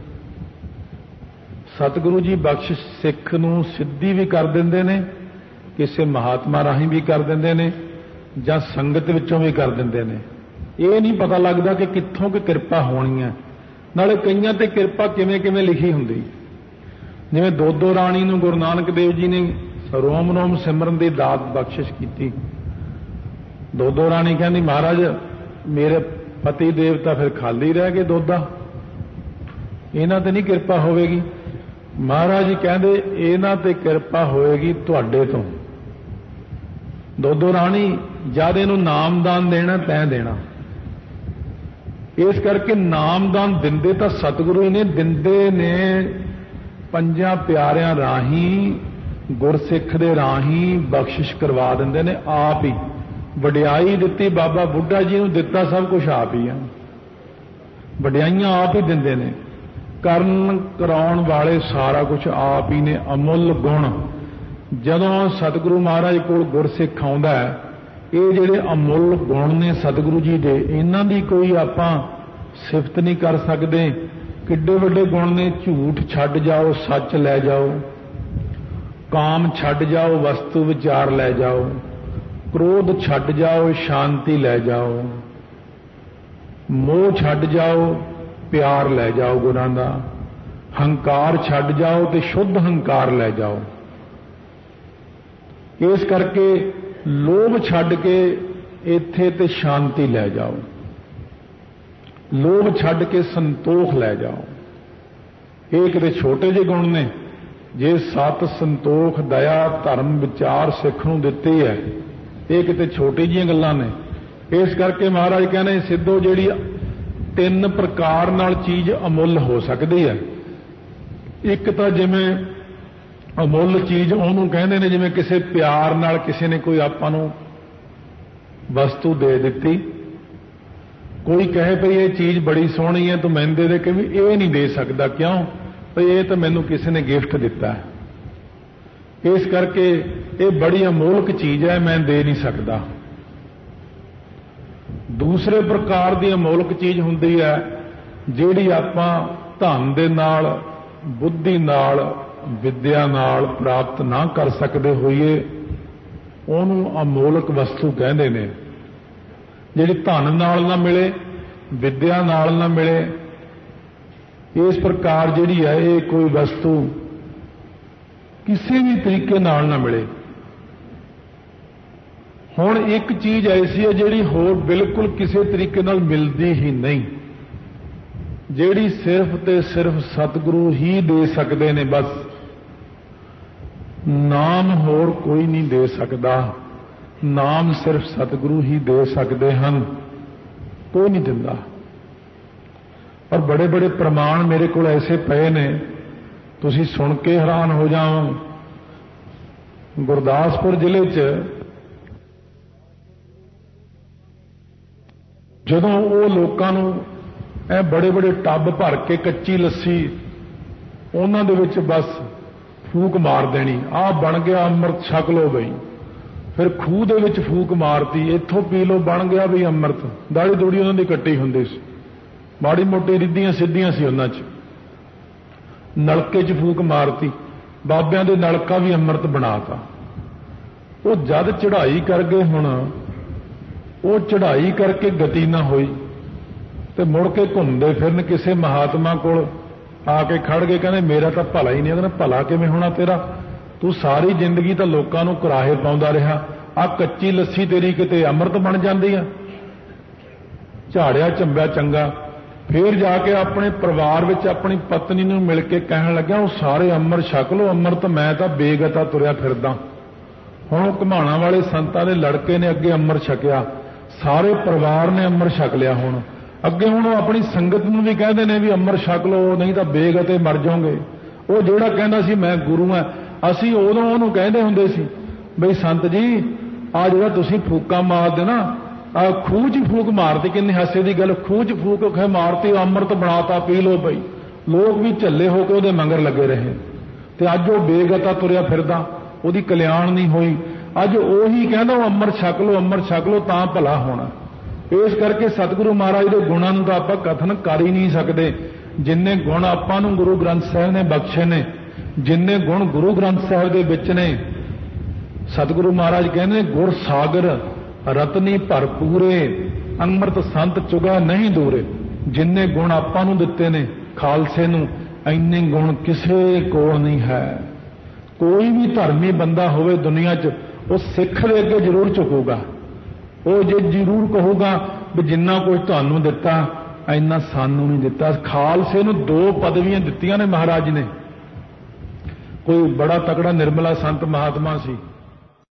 ਸਤਿਗੁਰੂ ਜੀ ਬਖਸ਼ਿਸ਼ ਸਿੱਖ ਨੂੰ ਸਿੱਧੀ ਵੀ ਕਰ ਦਿੰਦੇ ਨੇ, ਕਿਸੇ ਮਹਾਤਮਾ ਰਾਹੀਂ ਵੀ ਕਰ ਦਿੰਦੇ ਨੇ, ਜਾਂ ਸੰਗਤ ਵਿੱਚੋਂ ਵੀ ਕਰ ਦਿੰਦੇ ਨੇ। ਇਹ ਨਹੀਂ ਪਤਾ ਲੱਗਦਾ ਕਿ ਕਿੱਥੋਂ ਕਿ ਕਿਰਪਾ ਹੋਣੀ ਹੈ। ਨਾਲੇ ਕਈਆਂ ਤੇ ਕਿਰਪਾ ਕਿਵੇਂ ਕਿਵੇਂ ਲਿਖੀ ਹੁੰਦੀ। ਜਿਵੇਂ ਦੋਦੋ ਰਾਣੀ ਨੂੰ ਗੁਰੂ ਨਾਨਕ ਦੇਵ ਜੀ ਨੇ ਰੋਮ ਰੋਮ ਸਿਮਰਨ ਦੀ ਦਾਤ ਬਖਸ਼ਿਸ਼ ਕੀਤੀ। ਦੋਦੋ ਰਾਣੀ ਕਹਿੰਦੀ ਮਹਾਰਾਜ ਮੇਰੇ ਪਤੀ ਦੇਵਤਾ ਫਿਰ ਖਾਲੀ ਰਹਿ ਗਏ ਦੋਦਾ, ਇਹਨਾਂ ਤੇ ਨਹੀਂ ਕਿਰਪਾ ਹੋਵੇਗੀ। ਮਹਾਰਾਜ ਜੀ ਕਹਿੰਦੇ ਇਹਨਾਂ ਤੇ ਕਿਰਪਾ ਹੋਏਗੀ ਤੁਹਾਡੇ ਤੋਂ। ਦੋਦੋ ਰਾਣੀ ਜਦ ਇਹਨੂੰ ਨਾਮਦਾਨ ਦੇਣਾ ਤੈਂ ਦੇਣਾ। ਇਸ ਕਰਕੇ ਨਾਮਦਾਨ ਦਿੰਦੇ ਤਾਂ ਸਤਿਗੁਰੂ ਹੀ ਨੇ, ਦਿੰਦੇ ਨੇ ਪੰਜਾਂ ਪਿਆਰਿਆਂ ਰਾਹੀਂ, ਗੁਰਸਿੱਖ ਦੇ ਰਾਹੀਂ ਬਖਸ਼ਿਸ਼ ਕਰਵਾ ਦਿੰਦੇ ਨੇ ਆਪ ਹੀ। ਵਡਿਆਈ ਦਿੱਤੀ ਬਾਬਾ ਬੁੱਢਾ ਜੀ ਨੂੰ, ਦਿੱਤਾ ਸਭ ਕੁਝ ਆਪ ਹੀ ਆ। ਵਡਿਆਈਆਂ ਆਪ ਹੀ ਦਿੰਦੇ ਨੇ, ਕਰਨ ਕਰਾਉਣ ਵਾਲੇ ਸਾਰਾ ਕੁਝ ਆਪ ਹੀ ਨੇ। ਅਮੁੱਲ ਗੁਣ ਜਦੋਂ ਸਤਿਗੁਰੂ ਮਹਾਰਾਜ ਕੋਲ ਗੁਰਸਿੱਖ ਆਉਂਦਾ ਹੈ, ਇਹ ਜਿਹੜੇ ਅਮੁੱਲ ਗੁਣ ਨੇ ਸਤਿਗੁਰੂ ਜੀ ਦੇ, ਇਹਨਾਂ ਦੀ ਕੋਈ ਆਪਾਂ ਸਿਫਤ ਨਹੀਂ ਕਰ ਸਕਦੇ। ਕਿੱਡੇ ਵੱਡੇ ਗੁਣ ਨੇ। ਝੂਠ ਛੱਡ ਜਾਓ, ਸੱਚ ਲੈ ਜਾਓ। ਕਾਮ ਛੱਡ ਜਾਓ, ਵਸਤੂ ਵਿਚਾਰ ਲੈ ਜਾਓ। ਕ੍ਰੋਧ ਛੱਡ ਜਾਓ, ਸ਼ਾਂਤੀ ਲੈ ਜਾਓ। ਮੋਹ ਛੱਡ ਜਾਓ, ਪਿਆਰ ਲੈ ਜਾਓ ਗੁਰਾਂ ਦਾ। ਹੰਕਾਰ ਛੱਡ ਜਾਓ ਤੇ ਸ਼ੁੱਧ ਹੰਕਾਰ ਲੈ ਜਾਓ। ਇਸ ਕਰਕੇ ਲੋਭ ਛੱਡ ਕੇ ਇੱਥੇ ਤੇ ਸ਼ਾਂਤੀ ਲੈ ਜਾਓ। ਲੋਭ ਛੱਡ ਕੇ ਸੰਤੋਖ ਲੈ ਜਾਓ। ਇਹ ਕਿਤੇ ਛੋਟੇ ਜਿਹੇ ਗੁਣ ਨੇ। ਜੇ ਸਤ, ਸੰਤੋਖ, ਦਇਆ, ਧਰਮ, ਵਿਚਾਰ ਸਿੱਖ ਨੂੰ ਦਿੱਤੀ ਹੈ, ਇਹ ਕਿਤੇ ਛੋਟੀ ਜਿਹੀਆਂ ਗੱਲਾਂ ਨੇ। ਇਸ ਕਰਕੇ ਮਹਾਰਾਜ ਕਹਿੰਦੇ ਸਿੱਧੋ ਜਿਹੜੀ ਤਿੰਨ ਪ੍ਰਕਾਰ ਨਾਲ ਚੀਜ਼ ਅਮੁੱਲ ਹੋ ਸਕਦੀ ਹੈ। ਇੱਕ ਤਾਂ ਜਿਵੇਂ ਅਮੁੱਲ ਚੀਜ਼ ਉਹਨੂੰ ਕਹਿੰਦੇ ਨੇ ਜਿਵੇਂ ਕਿਸੇ ਪਿਆਰ ਨਾਲ ਕਿਸੇ ਨੇ ਕੋਈ ਆਪਾਂ ਨੂੰ ਵਸਤੂ ਦੇ ਦਿੱਤੀ। ਕੋਈ ਕਹੇ ਭਈ ਇਹ ਚੀਜ਼ ਬੜੀ ਸੋਹਣੀ ਹੈ ਤੂੰ ਮੈਨੂੰ ਦੇ ਦੇ, ਕਿ ਵੀ ਇਹ ਨਹੀਂ ਦੇ ਸਕਦਾ। ਕਿਉਂ? ਭਈ ਇਹ ਤਾਂ ਮੈਨੂੰ ਕਿਸੇ ਨੇ ਗਿਫਟ ਦਿੱਤਾ ਹੈ। ਇਸ ਕਰਕੇ ਇਹ ਬੜੀ ਅਮੋਲਕ ਚੀਜ਼ ਹੈ, ਮੈਂ ਦੇ ਨਹੀਂ ਸਕਦਾ। ਦੂਸਰੇ ਪ੍ਰਕਾਰ ਦੀ ਅਮੋਲਕ ਚੀਜ਼ ਹੁੰਦੀ ਹੈ ਜਿਹੜੀ ਆਪਾਂ ਧਨ ਦੇ ਨਾਲ, ਬੁੱਧੀ ਨਾਲ, ਵਿਦਿਆ ਨਾਲ ਪ੍ਰਾਪਤ ਨਾ ਕਰ ਸਕਦੇ ਹੋਈਏ, ਉਹਨੂੰ ਅਮੋਲਕ ਵਸਤੂ ਕਹਿੰਦੇ ਨੇ। ਜਿਹੜੀ ਧਨ ਨਾਲ ਨਾ ਮਿਲੇ, ਵਿਦਿਆ ਨਾਲ ਨਾ ਮਿਲੇ, ਇਸ ਪ੍ਰਕਾਰ ਜਿਹੜੀ ਹੈ ਇਹ ਕੋਈ ਵਸਤੂ ਕਿਸੇ ਵੀ ਤਰੀਕੇ ਨਾਲ ਨਾ ਮਿਲੇ। ਹੁਣ ਇੱਕ ਚੀਜ਼ ਐਸੀ ਹੈ ਜਿਹੜੀ ਹੋਰ ਬਿਲਕੁਲ ਕਿਸੇ ਤਰੀਕੇ ਨਾਲ ਮਿਲਦੀ ਹੀ ਨਹੀਂ। ਜਿਹੜੀ ਸਿਰਫ ਤੇ ਸਿਰਫ ਸਤਿਗੁਰੂ ਹੀ ਦੇ ਸਕਦੇ ਨੇ। ਬਸ ਨਾਮ ਹੋਰ ਕੋਈ ਨਹੀਂ ਦੇ ਸਕਦਾ, ਨਾਮ ਸਿਰਫ ਸਤਿਗੁਰੂ ਹੀ ਦੇ ਸਕਦੇ ਹਨ, ਕੋਈ ਨਹੀਂ ਦਿੰਦਾ। ਔਰ ਬੜੇ ਬੜੇ ਪ੍ਰਮਾਣ ਮੇਰੇ ਕੋਲ ਐਸੇ ਪਏ ਨੇ, ਤੁਸੀਂ ਸੁਣ ਕੇ ਹੈਰਾਨ ਹੋ ਜਾਓ। ਗੁਰਦਾਸਪੁਰ ਜ਼ਿਲ੍ਹੇ 'ਚ ਜਦੋਂ ਉਹ ਲੋਕਾਂ ਨੂੰ ਇਹ ਬੜੇ ਬੜੇ ਟੱਬ ਭਰ ਕੇ ਕੱਚੀ ਲੱਸੀ ਉਹਨਾਂ ਦੇ ਵਿੱਚ ਬਸ ਫੂਕ ਮਾਰ ਦੇਣੀ, ਆਹ ਬਣ ਗਿਆ ਅੰਮ੍ਰਿਤ, ਛਕ ਲਓ ਬਈ। ਫਿਰ ਖੂਹ ਦੇ ਵਿੱਚ ਫੂਕ ਮਾਰਤੀ, ਇੱਥੋਂ ਪੀ ਲਓ, ਬਣ ਗਿਆ ਵੀ ਅੰਮ੍ਰਿਤ। ਦਾੜੀ ਦੂੜੀ ਉਹਨਾਂ ਦੀ ਕੱਟੀ ਹੁੰਦੀ ਸੀ, ਮਾੜੀ ਮੋਟੀ ਰਿੱਧੀਆਂ ਸਿੱਧੀਆਂ ਸੀ ਉਹਨਾਂ 'ਚ। ਨਲਕੇ 'ਚ ਫੂਕ ਮਾਰਤੀ, ਬਾਬਿਆਂ ਦੇ ਨਲਕਾ ਵੀ ਅੰਮ੍ਰਿਤ ਬਣਾਤਾ। ਉਹ ਜਦ ਚੜ੍ਹਾਈ ਕਰ ਗਏ, ਹੁਣ ਉਹ ਚੜ੍ਹਾਈ ਕਰਕੇ ਗਤੀ ਨਾ ਹੋਈ ਤੇ ਮੁੜ ਕੇ ਘੁੰਮਦੇ ਫਿਰਨ ਕਿਸੇ ਮਹਾਤਮਾ ਕੋਲ ਆ ਕੇ ਖੜ ਗਏ, ਕਹਿੰਦੇ ਮੇਰਾ ਤਾਂ ਭਲਾ ਹੀ ਨਹੀਂ। ਕਹਿੰਦੇ ਭਲਾ ਕਿਵੇਂ ਹੋਣਾ ਤੇਰਾ, ਤੂੰ ਸਾਰੀ ਜ਼ਿੰਦਗੀ ਤਾਂ ਲੋਕਾਂ ਨੂੰ ਕੁਰਾਹੇ ਪਾਉਂਦਾ ਰਿਹਾ, ਆ ਕੱਚੀ ਲੱਸੀ ਤੇਰੀ ਕਿਤੇ ਅੰਮ੍ਰਿਤ ਬਣ ਜਾਂਦੀ ਆ। ਝਾੜਿਆ ਝੰਬਿਆ ਚੰਗਾ, ਫੇਰ ਜਾ ਕੇ ਆਪਣੇ ਪਰਿਵਾਰ ਵਿੱਚ ਆਪਣੀ ਪਤਨੀ ਨੂੰ ਮਿਲ ਕੇ ਕਹਿਣ ਲੱਗਾ, ਉਹ ਸਾਰੇ ਅੰਮ੍ਰਿਤ ਛਕ ਲਓ, ਅੰਮ੍ਰਿਤ ਮੈਂ ਤਾਂ ਬੇਗਤਾ ਤੁਰਿਆ ਫਿਰਦਾ। ਹੁਣ ਉਹ ਘਮਾਣਾ ਵਾਲੇ ਸੰਤਾਂ ਦੇ ਲੜਕੇ ਨੇ ਅੱਗੇ ਅੰਮ੍ਰਿਤ ਛਕਿਆ, ਸਾਰੇ ਪਰਿਵਾਰ ਨੇ ਅੰਮ੍ਰਿਤ ਛਕ ਲਿਆ। ਹੁਣ ਅੱਗੇ ਹੁਣ ਉਹ ਆਪਣੀ ਸੰਗਤ ਨੂੰ ਵੀ ਕਹਿੰਦੇ ਨੇ ਵੀ ਅੰਮ੍ਰਿਤ ਛਕ ਲਓ, ਨਹੀਂ ਤਾਂ ਬੇਗਤੇ ਮਰ ਜਾਓਗੇ। ਉਹ ਜਿਹੜਾ ਕਹਿੰਦਾ ਸੀ ਮੈਂ ਗੁਰੂ ਹਾਂ, ਅਸੀਂ ਉਦੋਂ ਉਹਨੂੰ ਕਹਿੰਦੇ ਹੁੰਦੇ ਸੀ ਬਈ ਸੰਤ ਜੀ ਆ ਜਿਹੜਾ ਤੁਸੀਂ ਫੂਕਾਂ ਮਾਰਦੇ ਨਾ, ਆ ਖੂਹ 'ਚ ਫੂਕ ਮਾਰਦੀ, ਕਿੰਨੀ ਹਾਸੇ ਦੀ ਗੱਲ, ਖੂਹ 'ਚ ਫੂਕ ਮਾਰਤੀ, ਅੰਮ੍ਰਿਤ ਬਣਾਤਾ, ਪੀ ਲਓ ਬਈ। ਲੋਕ ਵੀ ਝੱਲੇ ਹੋ ਕੇ ਉਹਦੇ ਮੰਗਰ ਲੱਗੇ ਰਹੇ ਤੇ ਅੱਜ ਉਹ ਬੇਗਤਾ ਤੁਰਿਆ ਫਿਰਦਾ, ਉਹਦੀ ਕਲਿਆਣ ਨਹੀਂ ਹੋਈ। ਅੱਜ ਉਹੀ ਕਹਿੰਦਾ ਉਹ ਅੰਮ੍ਰਿਤ ਛਕ ਲਓ, ਅੰਮ੍ਰਿਤ ਛਕ ਲਓ ਤਾਂ ਭਲਾ ਹੋਣਾ। ਇਸ ਕਰਕੇ ਸਤਿਗੁਰੂ ਮਹਾਰਾਜ ਦੇ ਗੁਣਾਂ ਨੂੰ ਤਾਂ ਆਪਾਂ ਕਥਨ ਕਰ ਹੀ ਨਹੀਂ ਸਕਦੇ। ਜਿੰਨੇ ਗੁਣ ਆਪਾਂ ਨੂੰ ਗੁਰੂ ਗ੍ਰੰਥ ਸਾਹਿਬ ਨੇ ਬਖਸ਼ੇ ਨੇ, ਜਿੰਨੇ ਗੁਣ ਗੁਰੂ ਗ੍ਰੰਥ ਸਾਹਿਬ ਦੇ ਵਿੱਚ ਨੇ, ਸਤਿਗੁਰੂ ਮਹਾਰਾਜ ਕਹਿੰਦੇ ਗੁਰ ਸਾਗਰ ਰਤਨੀ ਭਰਪੂਰੇ, ਅੰਮ੍ਰਿਤ ਸੰਤ ਚੁਗਾ ਨਹੀਂ ਦੂਰੇ। ਜਿੰਨੇ ਗੁਣ ਆਪਾਂ ਨੂੰ ਦਿੱਤੇ ਨੇ ਖਾਲਸੇ ਨੂੰ, ਇੰਨੇ ਗੁਣ ਕਿਸੇ ਕੋਲ ਨਹੀਂ ਹੈ। ਕੋਈ ਵੀ ਧਰਮੀ ਬੰਦਾ ਹੋਵੇ ਦੁਨੀਆ 'ਚ, ਉਹ ਸਿੱਖ ਦੇ ਅੱਗੇ ਜ਼ਰੂਰ ਝੁਕੂਗਾ। ਉਹ ਜੇ ਜ਼ਰੂਰ ਕਹੂਗਾ ਵੀ ਜਿੰਨਾ ਕੁਝ ਤੁਹਾਨੂੰ ਦਿੱਤਾ ਇੰਨਾ ਸਾਨੂੰ ਨਹੀਂ ਦਿੱਤਾ। ਖਾਲਸੇ ਨੂੰ ਦੋ ਪਦਵੀਆਂ ਦਿੱਤੀਆਂ ਨੇ ਮਹਾਰਾਜ ਨੇ। ਕੋਈ ਬੜਾ ਤਕੜਾ ਨਿਰਮਲਾ ਸੰਤ ਮਹਾਤਮਾ ਸੀ,